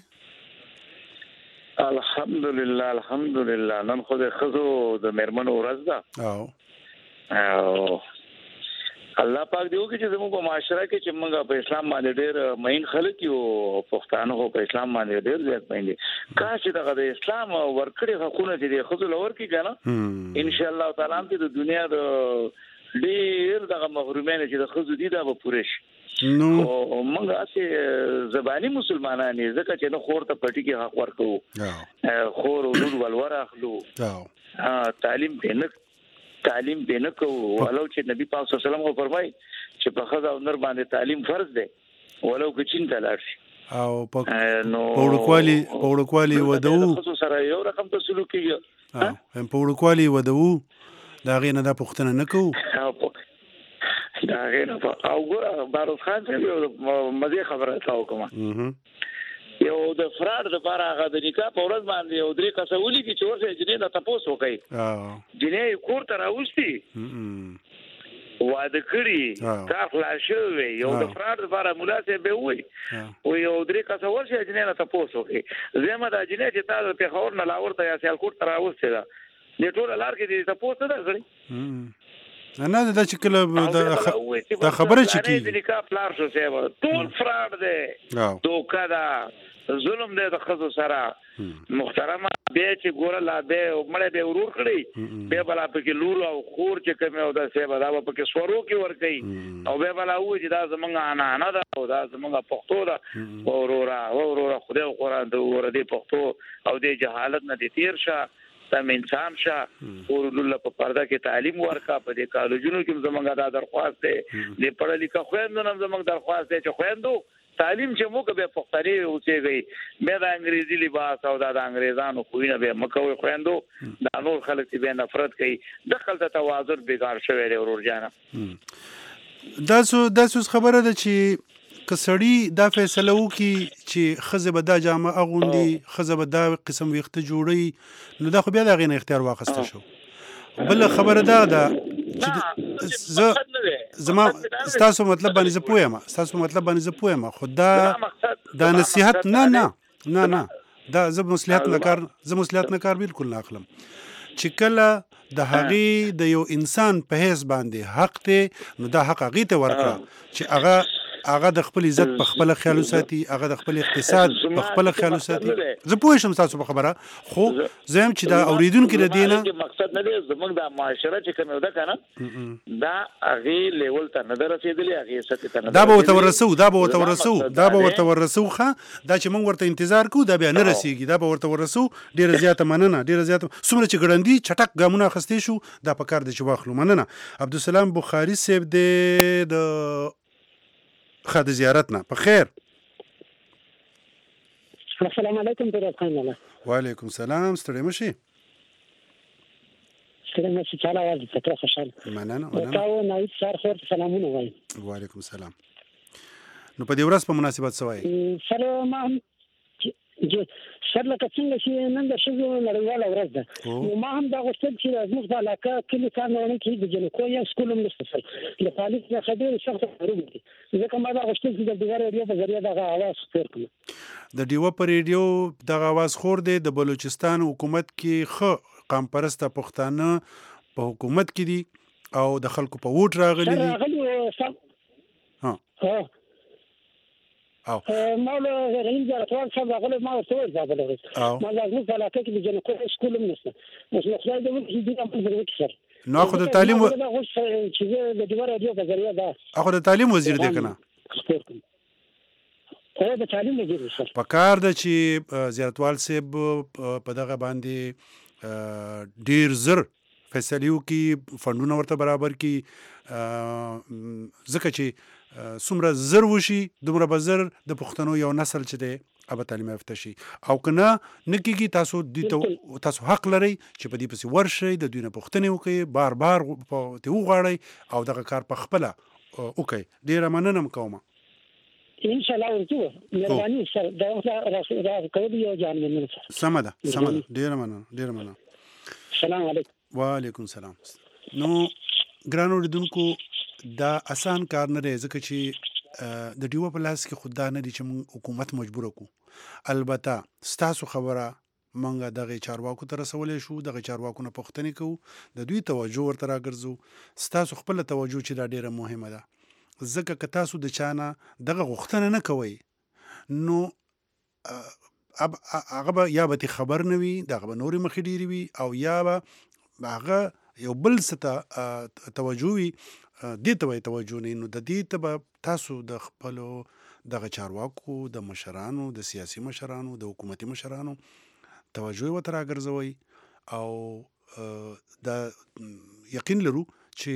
الحمدلله الحمدلله. نن خو د ښځو د مېرمنو ورځ ده او الله پاک دی وکړي چې زموږ په معاشره کې چې موږ په اسلام باندې ډېر مین خلک یو، پښتانه خو په اسلام باندې ډېر زیات مین دي. کاش چې دغه د اسلام ورکړي حقونه چې د ښځو لور کې کنه ان شاء الله تعالی هم د دنیا د ډېر دغه محرومین چې د ښځو دي دا به پوره شي. نو موږ اسې زبانی مسلمانان یې ځکه چې نو خور ته پټي کې حق ورکو، خور ولود ولور اخلو، تعلیم به نه کوو، ولو چې نبی پاک صلی الله علیه وسلم فرمایي چې په خزا او نر باندې تعلیم فرض دی ولو که چین ته لاړ شي. او په وړوکوالي ودو خصوصا سره یو رقم ته سلوک کیږي، په وړوکوالي ودو دا غي نه د پښتنه نه کوو، دا غي نه. او ګوره باروس خان چې مزه خبره تاو کوم، یو د فراد لپاره هغه د نکاح په ورځ باندې یو درې کسه ولي چې ورته جنې د تاسو کوي، جنې کور ته راوستي واده کړی کا خلاصوي، یو د فراد لپاره ملاسه به وي او یو درې کسه ورشه جنې د تاسو کوي، زموږ د جنې چې تاسو په خور نه لاور ته یا سیالکوټ ته راوستي دا د ټول لار کې د تاسو نه غړي نه دا چې کله دا خبره چې کی د نکاح پلار شو سیو ټول فراد دی، دوکا دا ظلم دی د خزو سره. محترمه به چې ګوره لا به مړې به ورور کړی به بلا پکې لور او خور چې کوم او د سیو دا پکې سورو کې ور کوي او به بلا و چې دا زمونږ انا ده او دا زمونږ پښتو ده اورورا خدای قرآن د ور دي پښتو او د جهالت نه دي تیر شه تم انسان شه ورله په پرده کې تعلیم ورکا په دې کالجونو کې زمونږ دا درخواست دی، د پړه لیکه خويندو نن زمونږ درخواست دی چې خويندو تعلیم چې موږ به پښتني اوسېږي، به د انګريزي لباس او د انګريزانو خوینه به مکوې خويندو د نور خلک به نفرت کوي، دخل ته توازن بیګار شوی دی ورور جانا. داسو خبره ده چې کسړی دا فیصله وکي چې خزه به دا جامه اغوندي، خزه به دا قسم ویخته جوړي، نو دا خو بیا د غین اختیار واخسته شو. بل خبره ده چې زما ستاسو مطلب باندې زه پوهیم خو دا نصیحت نه دا زه مصلحت نه کار بالکل نه اخلم چې کله د هغې د یو انسان په حیث باندې حق دی نو دا حق هغې ته ورکړه چې هغه د خپل عزت په خپل خیال وساتي، هغه د خپل اقتصاد په خپل خیال وساتي. زه پوه شم تاسو په خبره، خو زه هم چې دا اوریدونکي د دې نه مقصد نه دی زموږ د معاشره چې کوم ده کنه دا هغې لیول ته نه ده رسېدلې، هغې سطحې ته نه ده. دا به ورته ورسو دا به ورته ورسو ښه دا چې موږ ورته انتظار کوو دا بیا نه رسېږي، دا به ورته ورسو. ډېره زیاته مننه، څومره چې ګړندي چټک ګامونه اخیستی شو دا په کار دی چې واخلو. مننه. عبدالسلام بخاري صاحب دی د زیارت نه. په خیر. السلام علیکم دراز خان الله. وعلیکم سلام. ستړی مشي. چاله आवाज ته خوشاله. مننه. تاسو نایب سر خور سلامونه وایم. وعلیکم سلام. نو په دې ورځ په مناسبت څه وایي؟ سلام سر لکه څنګه چې نن د ښځو نړیواله ورځ ده، نو ما هم دا غوښتل چې زموږ په علاقه کلي کارونه کې د جنکو یو سکول هم نشته سر د پالیس څخه ډېر سخت محروم دي، ځکه ما دا غوښتل چې د ډیوه ریډیو په ذریعه دغه اواز خپور کړم. د ډیوه په ریډیو دغه اواز خور دی. د بلوچستان حکومت کې ښه قام پرسته پښتانه په حکومت کې دي او د خلکو په ووټ راغلي دي. ما له رئیس جلسه صاحب راغلی، ما ورته وویل ما زموږ په علاقه کې د جنکو سکول هم نشته، اوس نو خدای دې وکړي دوی هم پرې وکړي سر. نو خو د تعلیم چې زه د ډیوه راډیو په ذریعه دا خو د تعلیم وزیر دی که نه؟ د تعلیم وزیر دی سر. په کار ده چې زیارتوال صاحب په دغه باندې ډېر زر فیصلې وکړي، فنډونه ورته برابر کړي، ځکه چې څومره زر وشي دومره به زر د پښتنو یو نسل چې دی هغه تعلیم یافته شي، او که نه کېږي تاسو حق لرئ چې په دې پسې ورشئ، د دوی نه پوښتنې وکړئ، بار ترې وغواړئ او دغه کار په خپله وکړئ. ډېره مننه م کومه. انشاءالله ورځو مهرباني سر دا راکول یو جان مننه. سمه ده ډېره مننه. سلام علیکم. وعلیکم سلام. نو ګرانو اورېدونکو دا اسان کار نه دی، ځکه چې د ډیوه په لاس کې خو دا نه دي چې موږ حکومت مجبوره کړو. البته ستاسو خبره موږ دغه چارواکو ته رسولی شو، دغه چارواکو نه پوښتنې کوو، د دوی توجه ورته راګرځو. ستاسو خپله توجه چې دا ډیره مهمه ده، ځکه که تاسو د چا نه دغه غوښتنه نه کوئ نو هغه به یا به خبر نه وي، دغه به نورې مخې ډېرې وي، او یا به هغه یو بل څه ته توجه وي، دې ته به توجه نه. نو د دې ته به تاسو د خپلو دغه چارواکو، د مشرانو، د سیاسي مشرانو، د حکومتي مشرانو توجه ورته راګرځوئ، او دا یقین لرو چې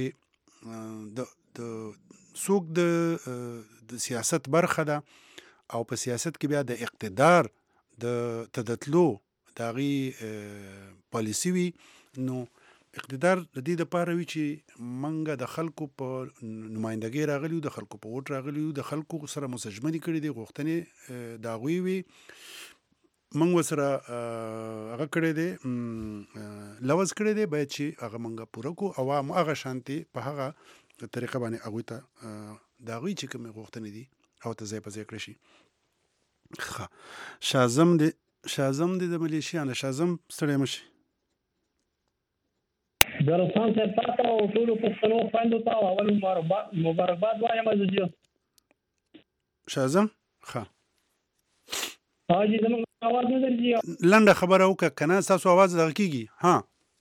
څوک د سیاست برخه ده او په سیاست کې بیا د اقتدار د تدتلو د هغې پالیسي وي، نو اقتدار د دې دپاره وي چې موږ د خلکو په نمایندګۍ راغلي یو، د خلکو په ووټ راغلي یو، د خلکو سره مستژمنې کړي دي، غوښتنې د هغوی وي، موږ ورسره هغه کړی دی، لوظ کړی دی، باید چې هغه موږ پوره کړو او هغه شانتې په هغه طریقه باندې هغوی ته د هغوی چې کومې غوښتنې دي هغو ته ځای په ځای کړی شي. ښه، شازم دی د ملیشیانه. شازم ستړی مه شي. درستان صاحب تاسو او ټولو پښتنو خویندو ته اول مبارکباد وایم. زه شازم ښه حاجي زموږ اواز نه درځي. لنډه خبره وکړه که نه ستاسو اواز دغه کېږي. ها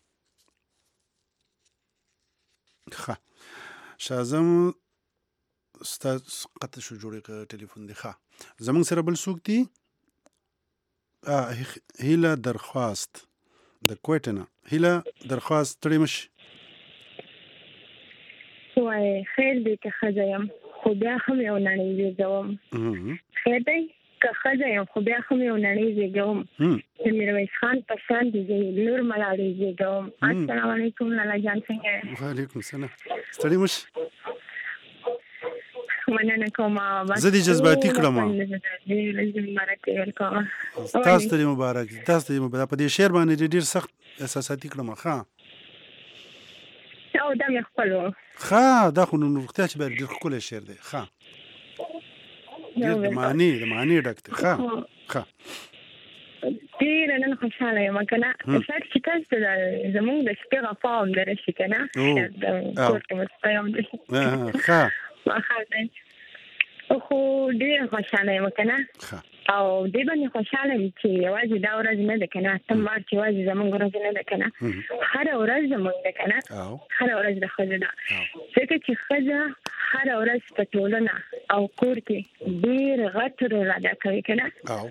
ښه شازم ستاسو قطع شو جوړې ټلیفون دی. ښه زموږ سره بل څوک دي؟ هیله درخواست د کویټه نه. هیله درخواست ستړی مه شي. وایي خیر دی که ښځه یم خو بیا هم یو نړۍ زېږوم. خیر دی که ښځه یم خو بیا هم یو نړۍ زېږوم. د میرویس خان په شان د نور ملاړۍ زېږوم. السلام علیکم لالا جان څنګه یې؟ وعلیکم السلام. ستړی مه شي. مننه کومه. زه دې جذباتي کړم. تاسو ته دې مبارک. په دې شعر باندې ډېر سخت احساساتي کړم. ښه او او دا مې خپل و. ښه دا خو نو روغتیا چې باید ډېر ښکلی شعر دی. ښه ډېر د معنی ډک دی. ښه ډېره نن خوشحاله یم که نه. شاید چې تاسو ته زمونږ د شپې غفا هم درشي که نه. د کور کې مسپی هم درشي. ښه ماښام دی خو ډېره خوشحاله یم که نه. او دې باندې خوشحاله یم چې یوازې دا ورځ نه ده که نه، 8 مارچ یوازې زمونږ ورځ نه ده که نه، هره ورځ زمونږ ده که نه، هره ورځ د ښځو ده. ځکه چې ښځه هره ورځ په ټولنه او کور کې ډېر غټ رول ادا کوي که نه.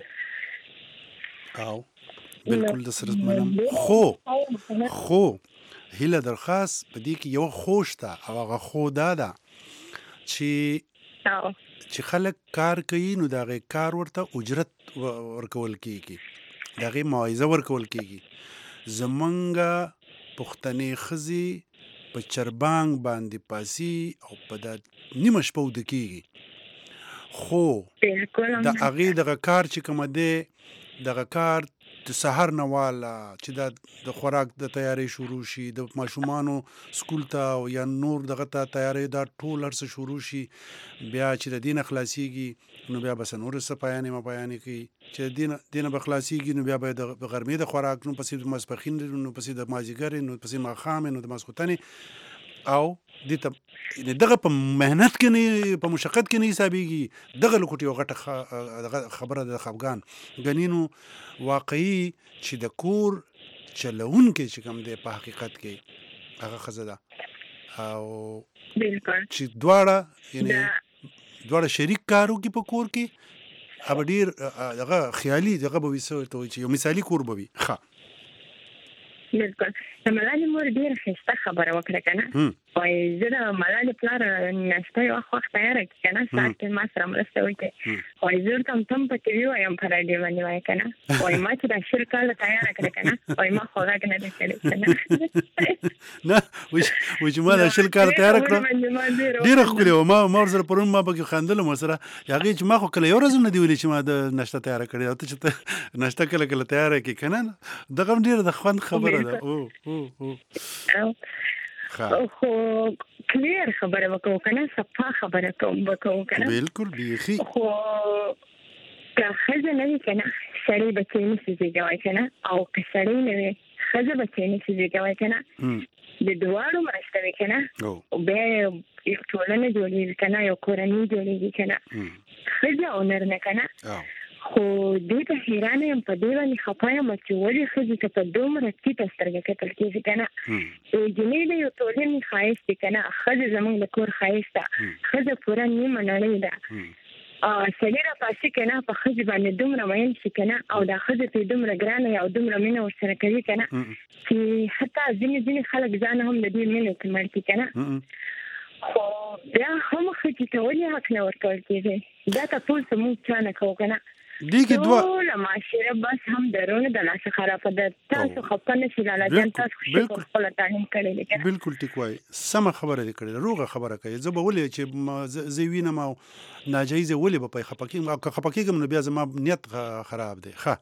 بالکل د سره منم. خو هیله درخواست په دې کې یو خوش ده او هغه خو دا ده چې خلک کار کوي نو د هغې کار ورته اجرت ورکول کېږي، د هغې معاوضه ورکول کېږي. زمونږ پښتنې ښځې په چربانګ باندې پاسي او په دا نیمه شپه اوده کېږي، خو د هغې دغه کار چې کومه دی دغه کار د سحر نه واله چې د خوراک د تیاری شروع شي، د ماشومانو سکول ته او یا نور دغه ته تیاری دا ټول هر څه شروع شي، بیا چې د دې نه خلاصېږي نو بیا بس نور څه پایانې مپایانې کوي، چې د دې نه به خلاصېږي نو بیا به د غرمې د خوراک، نو پسې د ماسپښین، نو پسې د مازدیګر، نو پسې ماښام، نو د ماسخوتنې، او دې ته دغه په محنت کې نه، په مشقت کې نه حسابېږي. دغه لکوټ یو غټه خبره د خفګان ګنې نو واقعي چې د کور چلونکی چې کوم دی په حقیقت کې هغه ښځه ده، او چې دواړه شریک کار وکړي په کور کې، هغه ډېر هغه خیالي دغه به وي، څه ورته وایي چې یو مثالي کور به وي. ښه بالکل. د ملالې مور ډېره ښایسته خبره وکړه که نه. وایي زه د ملالې پلار ناشته یو وخت تیاره کړي که نه، ساعت کې ما سره مرسته وکړي. وایي زه ورته هم ته هم په ټي وي وایم په راډیو باندې وایي که نه. وایي ما چې دا 20 کاله تیاره کړه که نه، وایي ما خو غږ نه دی کړی که نه. نه وایي چې ما دا 20 کاله تیاره کړه ډېره ښکلې وه. ما ورسره پرون ما پکې خندلم ورسره، هغې چې ما خو کله یو ورځ هم نه دي ویلي چې ما د ناشته تیاره کړې، او ته چې ته ناشته کله کله تیاره کړې که نه، دغه هم ډېره د خوند خبره ده. خو کلیر خبره وکړو که نه، صفا خبره وکړو که نه. بالکل بیخي. خو که ښځه نه وي که نه، سړی بچی نشي زېږوی که نه، او که سړی نه وي ښځه بچی نشي زېږوی که نه. د دواړو مرسته وي که نه، بیا یو ټولنه جوړېږي که نه، یو کورنۍ جوړېږي که نه، ښځه او نر نه که نه. خو دې ته حیرانه یم، په دې باندې خفه یم چې ولې ښځې ته په دومره ټیټه سترګه کتل کېږي که نه. جنۍ د یو ټولنې ښایست دی که نه، ښځه زموږ د کور ښایست ده، ښځه پوره نیمه نړۍ ده. سړي راپاسي که نه، په ښځې باندې دومره مین شي که نه، او دا ښځه پرې دومره ګرانه او دومره مینه ورسره کوي که نه، چې حتی ځینې خلک ځان هم د دې مینې کې مړ کړي که نه. خو بیا هم ښځې ته ولې حق نه ورکول کېږي؟ دا تپوس موږ چا نه کوو که نه. ټوله معاشره بس هم درونه د لاسه خرابه ده. تاسو خفه نشئ لالا جان، تاسو شکر خپله تعلیم کړی دی. بالکل ټیک وایي، سمه خبره دې کړې ده، روغه خبره کوي. زه به ولې چې زه وینم او ناجایزه ولې به پې خفه کېږم، او که خفه کېږم نو بیا زما نیت خراب دی. ښه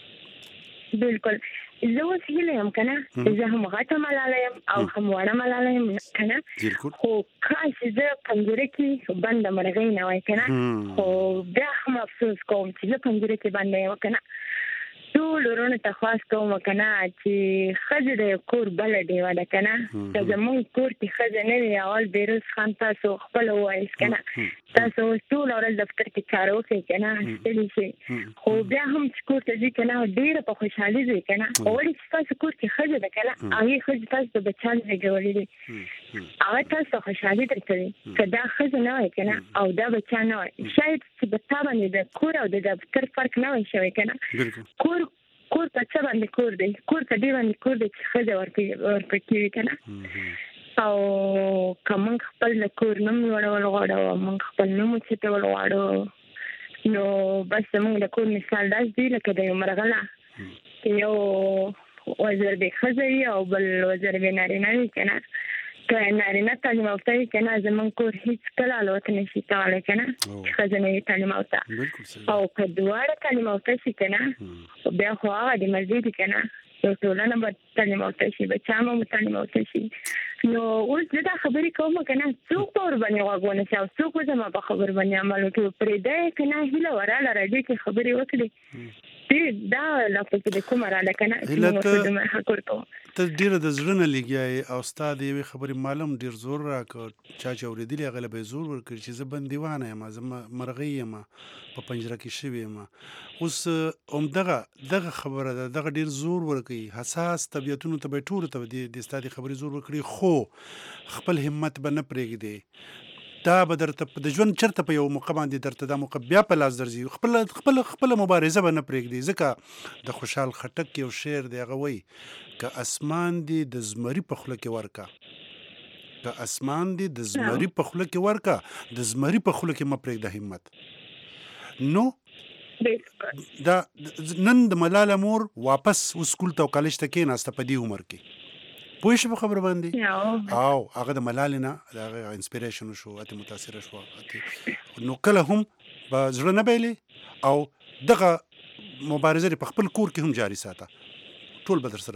بالکل. زه اوس هیله یم که نه، زه هم غټه ملاله یم او هم وړه ملاله یم که نه، خو کاش زه پنجره کې بنده مرغۍ نه وای که نه. خو بیا هم افسوس کوم چې زه پنجره کې بنده یم که نه. ټول ورونو ته خواست کوم که نه چې ښځه د یو کور بله ډیوه ده که نه. که زمونږ کور کې ښځه نه وي، اول بېروز خان تاسو خپله ووایاست که نه، تاسو اوس ټوله ورځ دفتر کې چاره وکړئ که نه، ستړي شئ، خو بیا هم چې کور ته ځئ که نه ډېره په خوشحالي ځئ که نه. ولې چې تاسو کور کې ښځه ده که نه، هغې ښځې تاسو ته بچیان زېږولي دي، هغه تاسو ته خوشحالي درکوي. که دا ښځه نه وای که نه، او دا بچیان نه وای، شاید چې په تا باندې د کور او د دفتر فرق نه وای شوی که نه. کور په څه باندې کور دی؟ کور په دې باندې کور دی چې ښځه ورپکې وي که نه. او که موږ خپل د کور نوم لوړول غواړو او موږ خپل نوم اوچتول غواړو، نو بس زموږ د کور مثال داسې دی لکه د یو مرغله یو وزر بې ښځه وي او بل وزر بې نارینه وي که نه. که نارینه تعلیم یافته وي که نه، زموږ کور هېڅکله الوت نشي کولی که نه، چې ښځه نه وي تعلیم یافته. او که دواړه تعلیم یافته شي که نه، بیا خو هغه د مزې دي که نه، ټولنه به تعلیم ورته شي بچیان به تعلیم ورته شي نو اوس دا خبرې کوم کنه څوک پر باندې غوونه شي او څوک به ما په خبر باندې عمل وکړي پرې ده کنه هیله وراله راځي چې خبرې وکړي دا لا پکې د کومه را لکنه چې موږ حق ورکو ته ډیره د زړه نه لګیای او استاد یې خبرې معلوم ډیر زور راکړ چا چې اورېدلې هغه به زور ورکړي چې زه بندیوانه یم زه مرغۍ یم په پنجره کې شوی یم اوس دغه خبره ده دغه ډیر زور ورکړي حساس طبیعتونو ته به ټول ته د استاد خبرې زور ورکړي خو خپل همت به نه پرېږدي دا به درته د ژوند چرته په یو موقع باندې درته دا موقع بیا په لاس درځي خپل مبارزه به نه پرېږدي ځکه د خوشحال خټک یو شعر دی هغه وایي که اسمان دی د زمري په خوله کې ورکا که اسمان دی د زمري په خوله کې ورکا د زمري په خوله کې مه پرېږده همت نو دا نن د ملاله مور واپس سکول ته او کالج ته کېناسته په دې عمر کې پوه شو په خبره باندې او هغه د ملالې نه هغه انسپیریشن شو اته متاثره شو نو کله هم به زړه نه بایلي او دغه مبارزه په خپل کور کې هم جاري ساته ټول به در سره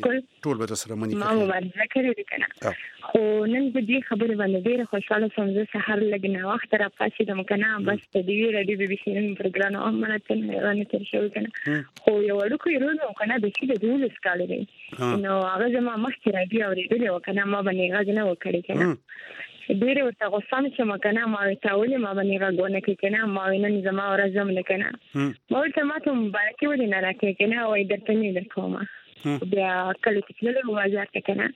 مني ما مبارزه کړې ده کنه خو نن په دې خبره باندې ډېر خوشاله شوم زه سحر لګنه وخت را پاسېدم کنه بس په دې رادیو بي بي سي نن پروګرام هم مانته نه تر شو کنه خو یو ورکو یې روز کنه د شي د دول سکاله دی نو هغه زما مخکې رادیو اورېدلې وکنه ما باندې غږ نه وکړي کنه ډېر ورته غوسه مې شم کنه ما ته ولې ما باندې غږونه کې کنه ما نن زما ورځم نه کنه ما ورته ما ته مبارکي ولې نه راکې کنه وای درته نه درکوم بیا کله چې له بازار ته کنه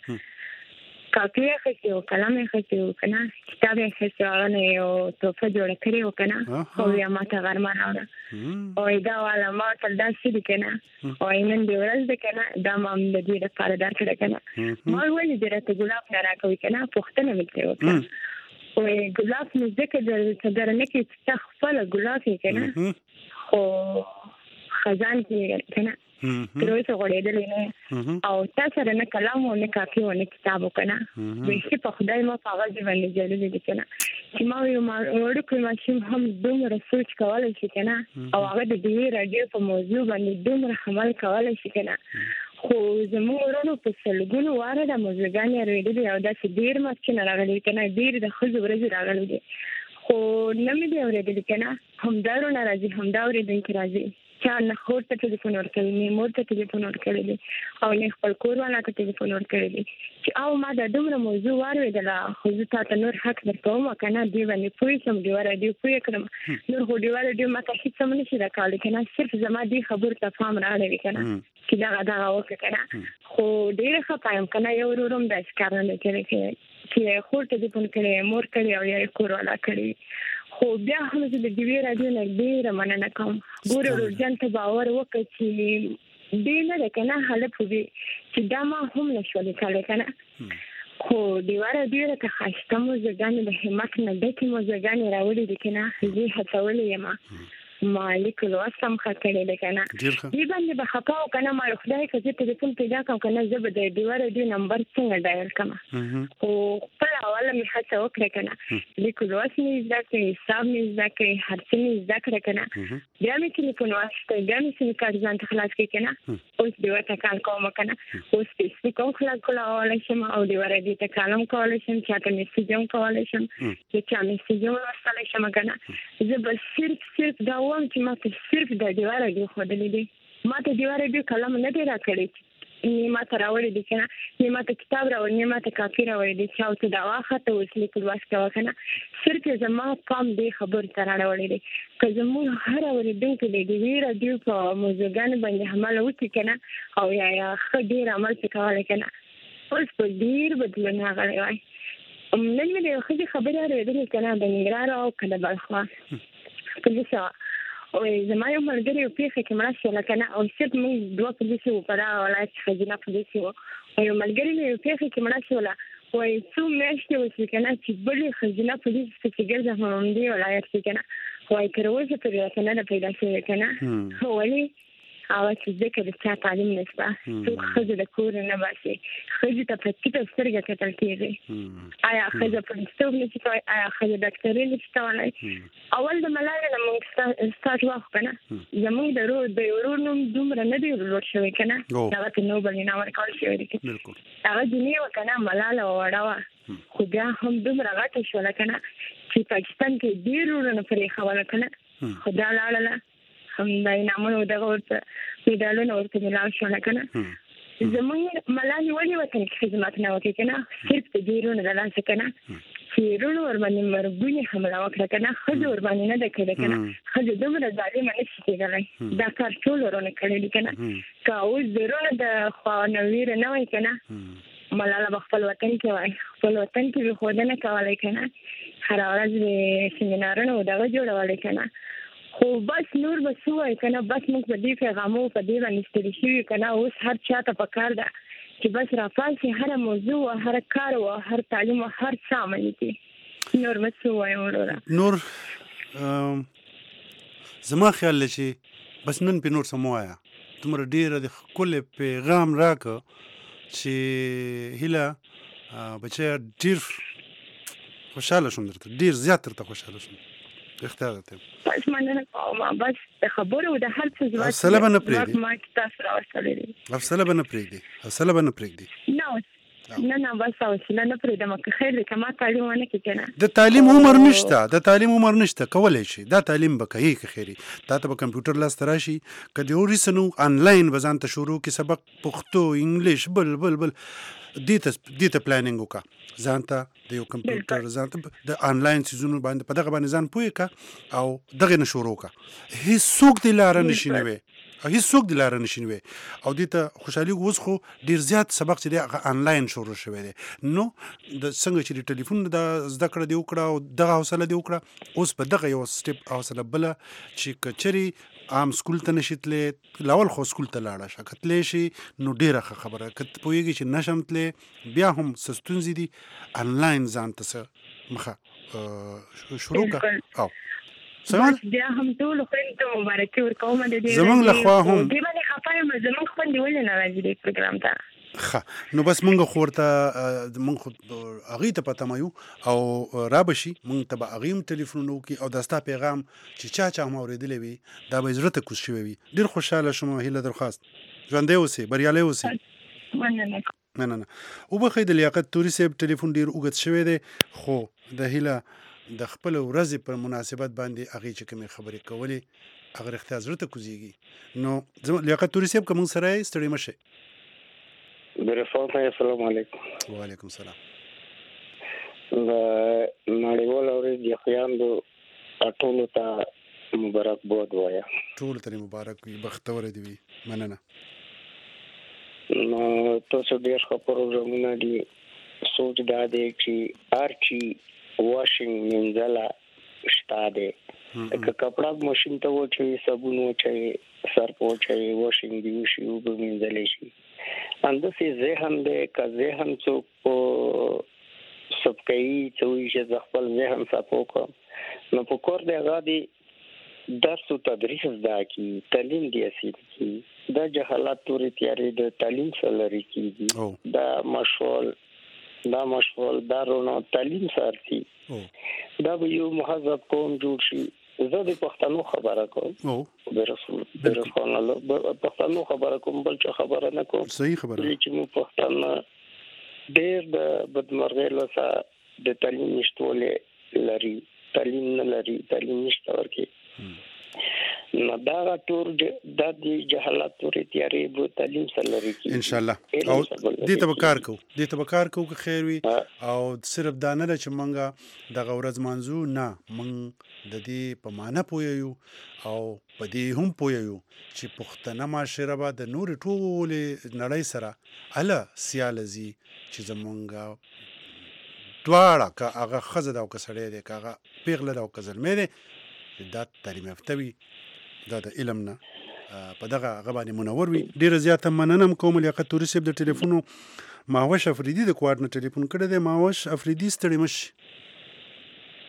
کاپی اخیستو قلم اخیستو کنه کتاب اخیستو هغه نه یو توفه جوړه کړې وکنه خو بیا ما ته غرمه راوړه او دا والا ما تل دا شي کنه او نن دی ورځ ده کنه دا ما د دې لپاره درکړه کنه ما ولې درته ګلاب نه راکوي کنه پوښتنه وکړه او ګلاب مې ځکه درنه کې تخفل ګلاب کنه خو خزان کې کنه پروي څو غړېدلې نه او تاسو رنه کلام او نه کافي او نه کتاب وکنه به په خدای ما په غږ باندې جوړې دي کنه چې ما یو ورکو ماشوم هم دومره سوچ کولای شي کنه او هغه د دې رادیو په موضوع باندې دومره عمل کولای شي کنه خو زموږ ورونو په سلګونو واره د موزګان یې او دا چې ډیر مخکې راغلي کنه ډیر د خزو ورځ راغلي دي خو نه مې دی اورېدل کنه هم دارو ناراضي هم دا اورېدل راځي چا نه خور ته ټلیفون ورکړی نه مور ته ټلیفون ورکړی او نه خپل کور والا ته ټلیفون ورکړی چې او ما د دومره موضوع وارویدله خو زه تا ته نور حق درکوم کنه دی باندې پوه شم دی ورته پوه کړم نور خو دی ورته ما ته هیڅ هم نشي راکړل کنه صرف زما دی خبر ته فهم راړی کنه چې دا وکړه کنه خو ډیر خپایم کنه یو وروم د ښکار نه کړی چې خور ته ټلیفون کړی مور کړی او یا کور والا کړی خو بیا هم زه د دې رادیو نه ډیره مننه کوم ګوره ورجن ته باور وکړي چې دې نه ده کنه حالت وي چې دا ما هم نشولې کړل کنه خو دی رادیو ته خاصه مو ځګانې د همت نه ډکه مو ځګانې راوړي دي کنه زه هڅولې یم مالک لوستم خاطرې ده کنه دې باندې به خپاو کنه ما خدای که زه ټلیفون پیدا کوم کنه زه به د دې رادیو نمبر څنګه ډایل کړم او په اواله می هڅه وکړه کنه لیک لوست مې ځکه حساب مې ځکه هر څه مې ځکه کنه بیا مې ټلیفون واسطه بیا مې سم کار ځان ته خلاص کې کنه اوس دې وته کار کوم کنه اوس فیسبوک کوم خلاص کولای شم او دې رادیو ته کالم کولای شم چې ته میسج هم کولای شم چې چا میسج هم ورسولای شم کنه زه به صرف دا چې ما ته صرف د دیواره دی خو دلې دي ما ته دیواره دی کلام نه دی راکړی نه ما ته راوړی دي کنه نه ما ته کتاب راوړی نه ما ته کاپی راوړی دي چې او ته دا واخته وسلې کول واسطه وکنه صرف زما کام دی خبر تر راوړی دي که زموږ هر اورېدل کې دی رادیو په موزګان باندې عمل وکړي کنه او یا خدای عمل وکړي کنه اوس په ډیر بدلونه غړي وای نن مې د خبرې اورېدلې کنه د نګران او کله بلخوا کله او زما یو ملګری په پیښه کې مړ شو لکه نه او ست موږ دوه پولیسو په دا ولایت خزینه پولیسو او یو ملګری مې په پیښه کې مړ شو لا وای څو میاشتې وسې کنه چې بلې خزینه پولیس چې ګرځه هم دی ولایت کې کنه وای تر اوسه په رسنه نه پیدا شوی کنه وای هغه چې ذکر چا تعلیم نشته څوک خځه د کور نه باسي خځه ته په کیته سترګه کتل کېږي آیا خځه په ستوب نشي کوي آیا خځه ډاکټري نشي کولی اول د ملاریا نه موږ سټارټ واخ کنه زموږ د ورور نوم دومره نه دی ورور شوی کنه هغه ته نو بل نه ورکول شوی دی هغه دنیا وکنه ملاله وړاوه خو بیا هم دومره غټه شو کنه چې پاکستان کې ډیر ورونه پرې خبره کنه خدا لاله هم دا نامو دغه ورته پیډالونه ورته ملاو شو کنه زموږ ملالي ولې وطن کې خدمت نه وکړي کنه صرف د ډیرونه د لاس کنه چې ورونه ور باندې مرګونی حمله وکړه کنه خځه ور باندې نه ده کړې کنه خځه دومره ظالمه نشي کېدلی دا کار ټول ورونه کړی کنه که اوس ورونه د خوانویر نه وای کنه ملاله خپل وطن کې وای خپل وطن کې خو نه کولای کنه هر ورځ سیمینارونه دغه جوړول کنه خو بس نور بسوای کنه بس موږ په دې پیغامو په دې باندې ستړي شو کنه اوس هر چاته پکار ده چې بس راپاسي هر موضوع هر کار او هر تعلیم او هر څه عملي دي نور بسوای ورته نور زما خیال لشي بس نن په نور سموایا تمره ډیره د کل پیغام راک چې هله بچا ډیر خوشاله شوم درته ډیر زیات درته خوشاله شوم اختیار ته بس مننه کوم بس خبرو د هر څه ځواب حوصله به نه پرېږدي ما تاسو راوستلې دي حوصله به نه پرېږدي نه بس حوصله نه پرېږدم که خیر دی که ما تعلیم ونه کړي کنه د تعلیم عمر نشته کولای شي دا تعلیم به کوي که خیري تا ته به کمپیوټر لاس ته راشي که د اوریسنو آنلاین به ځان ته شروع کې سبق پښتو انګلیش بل دې ته پلانینګ وکړه ځان ته د یو کمپیوټر ځان ته د آنلاین سیزونو باندې په دغه باندې ځان پوهې کا او دغه نه شروع کا هیڅوک د لاره نشي نیوي او دې ته خوشحالي اوس خو ډیر زیات سبق چې دی آنلاین شروع شوی دی نو د څنګه چې د ټلیفون د زده کړه دی وکړه او دغه حوصله دی وکړه اوس په دغه یو سټپ حوصله بله چې کچري عام سکول ته نشي تللی لاول خو سکول ته لاړه شه که تللی شي نو ډېره ښه خبره که ته پوهېږي چې نشم تللی بیا هم څه ستونزې دي آنلاین ځان ته څه مخه شروع کړه او بیا هم ټول خپل ته مبارکي ورکوم د دې زمونږ لخوا هم دې باندې خپایم زمونږ خپل دی ولې نه راځي د پروګرام ته نو بس مونږ خورته مونږ خو هغې ته پته مایو او را به شي مونږ ته به هغې هم ټلیفونونه وکړي او دا ستا پیغام چې چا هم اورېدلی وي دا به یې زړه ته کوز شوی وي ډېر خوشحاله شوم هیله درخواست ژوندی اوسې بریالی اوسې مننه وبخئ د لیاقت توري صاحب ټلیفون ډېر اوږد شوی دی خو د هیله د خپل ورځې پر مناسبت باندې هغې چې کومې خبرې کولې هغه رښتیا زړه ته کوزېږي نو لیاقت توري صاحب که موږ سره یې ستړی مه شئ برفاقه السلام علیکم وعلیکم السلام د نړیوال ورځ د خویندو ټولو ته مبارکباد وایم ټولو ته مبارک وي بختوره دي وي مننه نو تاسو ډېر ښه پروګرامونه دي سوچ دا دی چې هر چی واشنګ منځله شته دی که کپڑا ماشین ته وچوي صابون وچوي سرپ وچوي واشنګ دی وشي او به منځلې شي اندسې ذهن دی که ذهن څوک په سبکایي څوي چې خپل ذهن صفو کړم نو په کور دی هغه دی درس او تدریس زده کی تعلیم دی اسید کی دا جهالت تورې تیارې د تعلیم سره لري کیږي دا مشغول دارونو تعلیم سارتي دا به یو مهذب قوم جوړ شي زه د پښتنو خبره کوم برسول الله پښتنو خبره کوم بل څه خبره نه کوم صحیح خبره چې مو پښتانه ډېر د بدمرغۍ لسه د تعلیم نشټولې لري تعلیم نه لري تعلیم نشته ورکی نو دا ټول د جهالت تورې تیارې به تعلیم سره لري ان شاء الله او دې ته به کار کوو که خیر وي او صرف دا نه ده چې مونږه دغه ورځ مانځو نه مونږ د دې په معنا پوهیو او په دې هم پوهیو چې پښتنه معاشره به د نورې ټولې نړۍ سره اله سیاله ځي چې زمونږ دواړه که هغه ښځه ده او که سړی دی که هغه پیغله ده او که زلمی دی دا تعلیم یافته وي دا د علم نه په دغه هغه باندې منور وي ډېره زیاته مننه کوم لیاقت توري صاحب د ټلیفونو ماهوش افریدي د کوارډ نه ټلیفون کړی دی ماهوش افریدي ستړی مه شي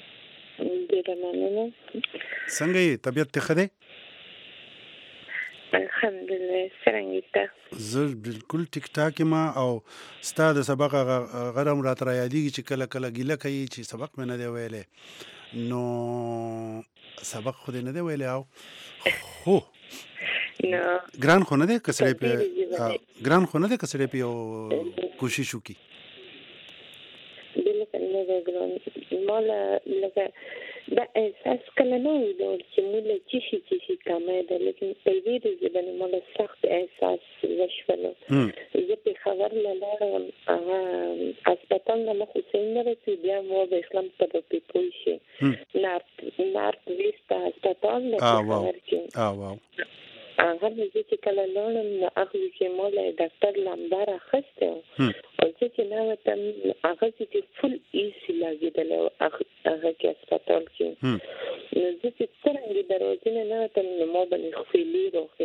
ډېره مننه څنګه یې طبیعت دې ښه دی الحمدلله څنګه زه بالکل ټیک ټاک ما او ستا د سبق غرم راته را یادېږي چې کله کله ګیله کوي چې سبق مې نه دی ویلی نو سبق خو دې نه دی ویلی او خو ګران خو نه دی که سړی پې یو کوشش وکړي بالکل نه دی ګران مالا لکه دا احساس کله نه ویلو چې موږ چې شي کامه ده لیکن په دې ورځې باندې موږ سخت احساس وشولو زه په خبر لاړم هسپتال نه مخ څنګه راځي بیا مو به اسلام په پوي شي نارت ویستا هسپتال نه خبر کې واو هغه چې کله لاړم هغه چې موږ ډاکټر لامدار اخسته او چې نه وته هغه چې فل ایسی لګیدل هغه کې هسپتال کې نو چې څنګه دروازه نه وته مو باندې خپلې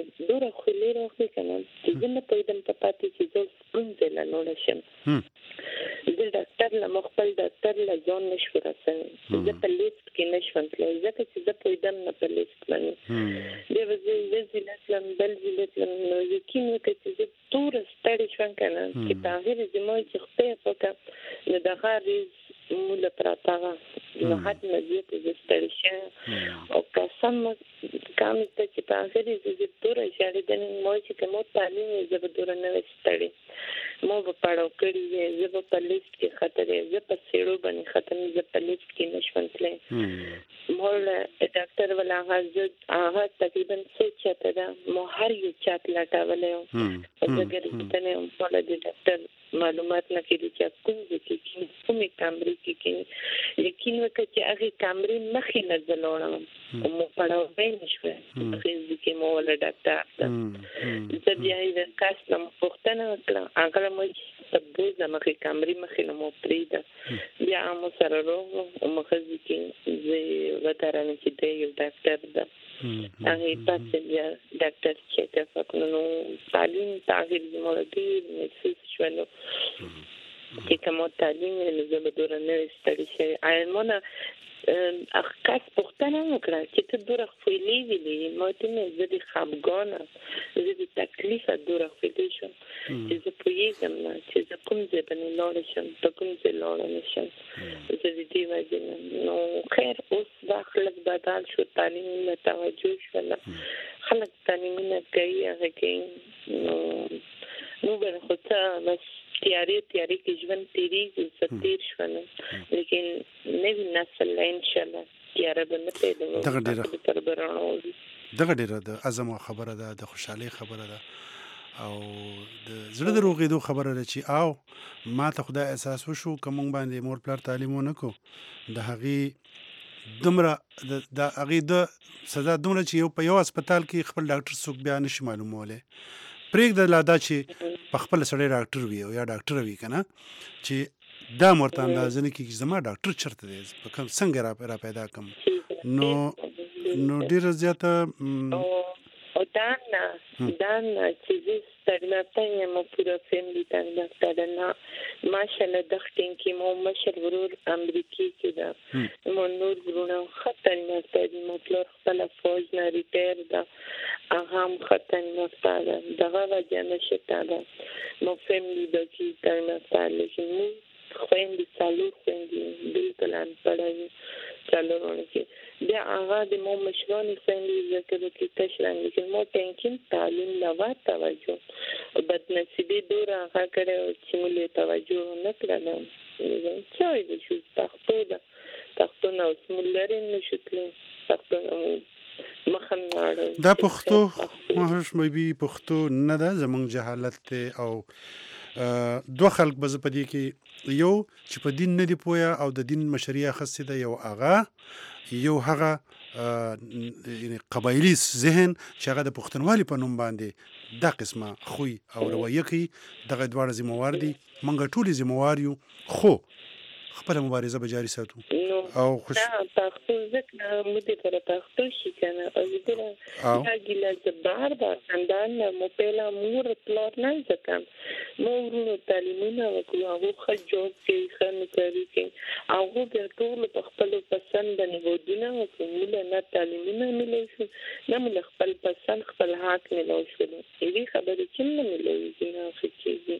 روخي کنه چې نه پېدم په پاتې چې زه څنګه لاله شم زه ډاکټر له مخبل ډاکټر له ځون نشو رسېږم زه په لیست کې نشم تللی ځکه چې زه پېدم نه په لیست باندې دی وزلتلم بل زلتلم نو یقین وکړه چې زه تور ستړی شوم کنه چې تغیر زموږ چې خپې پکا نو دغه ریز مولا پراته نو حد مزید ستړی شم او قسم کام ته چې تغیر زه تور اشاره د مو چې کوم تعلیم زه به تور نه ستړی مو په پاړو کړی زه په لیست کې خطرې زه په سیړو باندې ختم زه په لیست کې نشم تللی مول ډاکټر ولا هغه تقریبا څه دا مو هر یو چات لاټاولې او زګر ته په دې ډاکټر معلومات نه کړي چې کومې کامرې کې لیکن وکړه چې هغه کامرې مخې نه ځلوړم مو پړاو به نشو کې مو ول ډاکټر زه بیا یې کاستم پښتنه وکړه هغه مو په دې ځمکه کامرې مخې نه مو پریده بیا مو سره روغ او مخزي کې زه وترانه چې دی یو ډاکټر ده هغه پاتې بیا ډاکټر چې تاسو نو تعلیم تغیر زموږ محسوس شول چې کوم تعلیم له زموږ نه ستړي شي ایمونه اخکاس پښتنه وکړه چې ته دوره خپلې ویلې ماته مې زه خپګانه زه د تکلیف دوره خپلې شم چې زه پوهیږم چې زه کوم ځای باندې لاړ شم ته کوم ځای لاړ نشم زه دې وجه نو خیر اوس دا خلک بدل شو تعلیم نه توجه شول خلک تعلیم نه کوي هغه کې نو به خو ته بس تیاری کې ژوند تیریږي ستیر شونه لیکن نوی نسل ان شاء الله تیار به نه پیدا دغه ډیره د عزم خبره ده د خوشحالي خبره ده او د زړه د روغېدو خبره ده چې او ما ته خدای احساس وشو کوم باندې مور پلار تعلیم ونکو د هغې دومره د هغې د سزا دومره چې یو په یو هسپتال کې خپل ډاکټر څوک بیا نشي معلومولی پرېږده لا دا چې په خپل سړی ډاکټر وي او یا ډاکټر وي که نه چې دا ورته اندازه نه کېږي چې زما ډاکټر چېرته دی څنګه را پیدا کړم نو ډېره زیاته او دا نه چې زه ستړمته یم پوره فیملي ته ډاکټر نه ماشاءالله دښتین کې مو مشر ورور امریکای کې ده مو نور ورونه خطر نه ستړي مو پلار خپل فوج نه ریټایر ده هغه هم خطر نه ستاره دغه وجه نشته ده مو فیملي د کې تر نه ستاره لیکن مو خويندې سالو خويندې بالکل ان پړای چلوونه کې بیا هغه د مو مشرانو خويندې ذکر کې تشرنګ کې مو ټینکین تعلیم نه واته وایو بد نصیبې دور هغه کړو چې مولې توجه نه کړل چې د شو تاسو نو سمولري نشوتل تاسو دا پښتو مهرش مې پښتو نه ده زمونږ جهالت او دوه خلک به زه په دې کې یو چې په دین نه دی پوهه او د دین مشري اخیستې ده یو هغه قبایلي ذهن چې هغه د پښتونولي په نوم باندې دا قسمه خوی او رویه کوي دغه دواړه ذمہوار دي موږ ټول ذمہوار یو خو خپل مبارزه به جاري ساتو او خوش پښتو ځکه موږ ته پښتو شي کنه او دې راګیلا زبر دا څنګه مو پهلا مور پلار نه ځکه مو تعلیمونه وکړو هغه خجو کې خنه کوي کې هغه د ټول په خپل پسند باندې ودونه وکړو نه تعلیمونه ملي شو نه خپل پسند خپل حال حق ملو شول هیڅ خبرې چې نه ملوي نه فکرېږي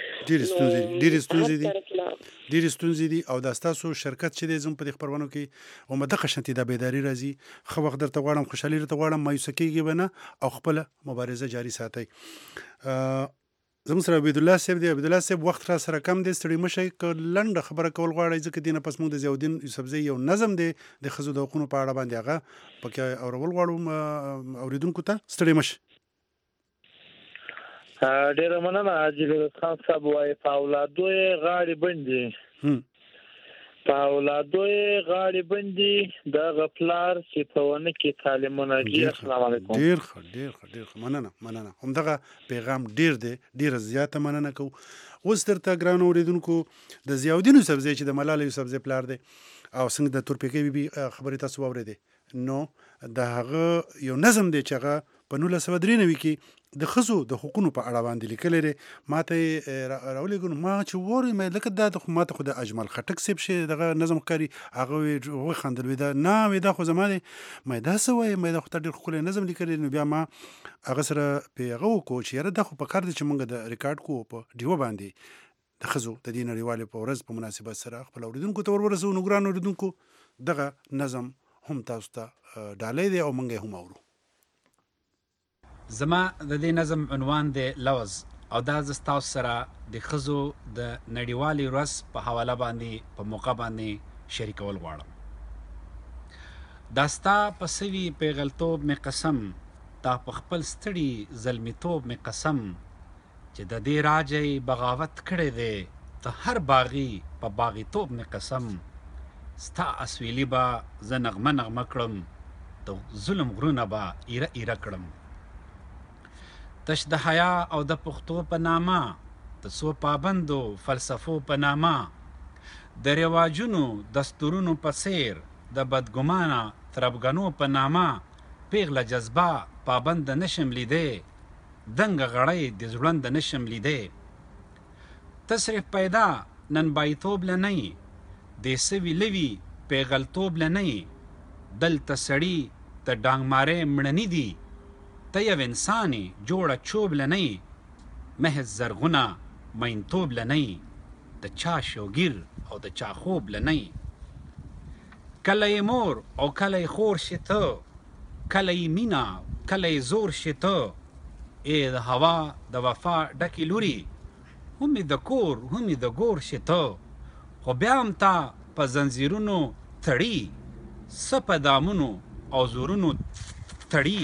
ډېرې ستونزې دي او دا ستاسو شرکت چې دی زم په دې خپرونو کې دغه شانتې دا بیداري راځي ښه وخت درته غواړم خوشحالي درته غواړم مایوسه کېږي به نه او خپله مبارزه جاري ساتئ زموږ سره عبیدالله صاحب دی عبیدالله صاحب وخت را سره کم دی ستړي مه شئ که لنډه خبره کول غواړئ ځکه دې نه پس موږ د ضیاءالدین یوسفزۍ یو نظم دی د ښځو د حقونو په اړه باندې هغه پکې اورول غواړو اورېدونکو ته ستړي مه شئ ډېره مننه حاجي فیروز خان صاحب وایي په اولادو یې غاړې بندي دغه پلار چې په ونه کې تعلیمونه کېږي. السلام علیکم. ډېر ښه مننه همدغه پیغام ډېر دی ډېره زیاته مننه کوو. اوس درته ګرانو اورېدونکو د ضیاءالدین یوسفزۍ چې د ملاله یوسفزۍ پلار دی او څنګه د تورپیکۍ بیبي خبرې تاسو واورېدې نو د هغه یو نظم دی چې هغه په 1993 کې د ښځو د حقونو په اړه باندې لیکلی دی ما ته یې راولېږه ما چې واورم لکه دا ما ته خو د اجمل خټک صاحب شي دغه نظم ښکاري هغه وخندل دا نه دا خو زما دی ما دا څه وایې ما دا خو ته ډېر ښکلی نظم لیکلی نو بیا ما هغه سره پې هغه وکړو چې یاره دا خو په کار دی چې موږ د ریکارډ کوو په ډیوه باندې د ښځو د دې نړیوالې په ورځ په مناسبت سره خپل اورېدونکو ته ورسوو نو ګران اورېدونکو دغه نظم هم تاسو ته ډالۍ دی او موږ یې هم اورو. زما د دې نظم عنوان دی لوز او دا زه ستاسو سره د ښځو د نړیوالې ورځ په حواله باندې په موقع باندې شریکول غواړم. دا ستا په سوي پیغلتوب مې قسم تا په خپل ستړي زلمیتوب مې قسم چې د دې راجی بغاوت کړی دی ته هر باغي په باغیتوب مې قسم ستا اسویلي به زه نغمه کړم د ظلم غرونه به ایره کړم تش د حیا او د پښتو په نامه د څو پابندو فلسفو په نامه د رواجونو دستورونو په څیر د بدګمانه تربګنو په نامه پیغله جذبه پابند نشم لیدې دنګ غړی د ژوند نشم لیدې تصرف پیدا نن بایتوب لنی د سوي لوي پیغلتوب لنی دلته سړی د ډانګمارې مړنی دی ته یو انسانې جوړه چوب لنی محض زرغونه مینتوب لنی د چا شوګیر او د چا خوب لنی کله یې مور او کله یې خور شي ته کله یې مینا کله یې زور شي ته ای د هوا د وفا ډکې لوري هم د کور هم د ګور شي ته خو بیا هم تا په زنځیرونو تړي څه په دامونو او زورونو تړي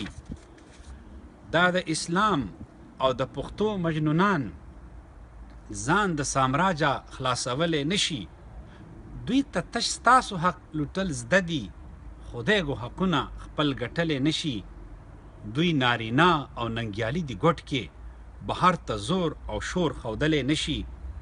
دا د اسلام او د پښتو مجنونان ځان د سامراجه خلاصولی نشي دوی ته تش ستاسو حق لوټل زده دي خدایګو حقونه خپل ګټلی نشي دوی نارینا او ننګیالي د ګوټ کې بهر ته زور او شور ښودلی نشي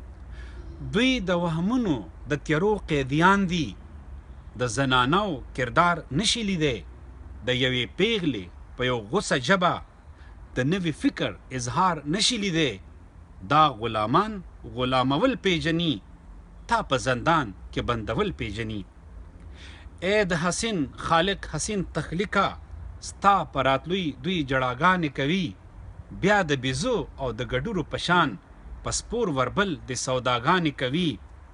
دوی د وهمونو د تیرو قیدیان دي د زنانو کردار نشي لیدی د یوې پیغلې په یو غوسه ژبه د نوي فکر اظهار نشي لیدی دا غلامان غلامول پیژني تا په زندان کې بندول پیژني ای د حسین خالق حسین تخلیقه ستا په راتلوی دوی جړاګانې کوي بیا د بیزو او د ګډورو په شان په سپور وربل د سوداګانې کوي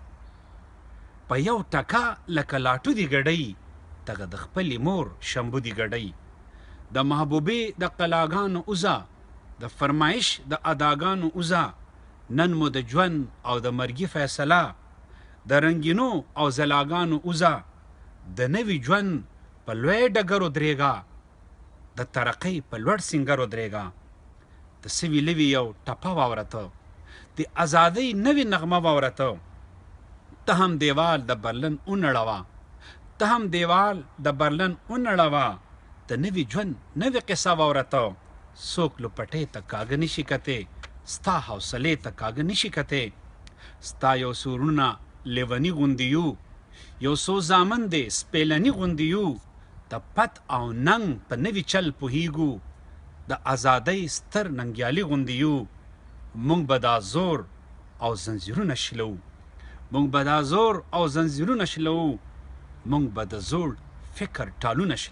په یو ټکا لکه لاټو دی ګډۍ دغه د خپلې مور شمبو دی ګډۍ د محبوبې د قلاګانو اوزه د فرمایش د اداګانو اوزه نن مو د ژوند او د مرګي فیصله د رنګینو او زلاګانو اوزه د نوي ژوند په لوی ډګرو درېږه د ترقۍ په لوړ سینګرو درېږه د سوي لوي یو ټپه واورته د ازادۍ نوې نغمه واورته ته هم دیوال د برلن اونړوه ته هم دیوال د برلن اونړوه د نوي ژوند نوې قصه واورته څوک لوپټۍ ته کاږه نشي کتی ستا حوصلې ته کاږه نشي کتی ستا یو سورونه لیوني غوندې یو یو څو زامن دی سپیلني غوندې یو د پت او ننګ په نوي چل پوهیږو د ازادۍ ستر ننګیالي غوندې یو موږ به دا زور او زنځیرونه شلو موږ به دا زور او زنځیرونه شلو موږ به د زوړ فکر ټالونه شلو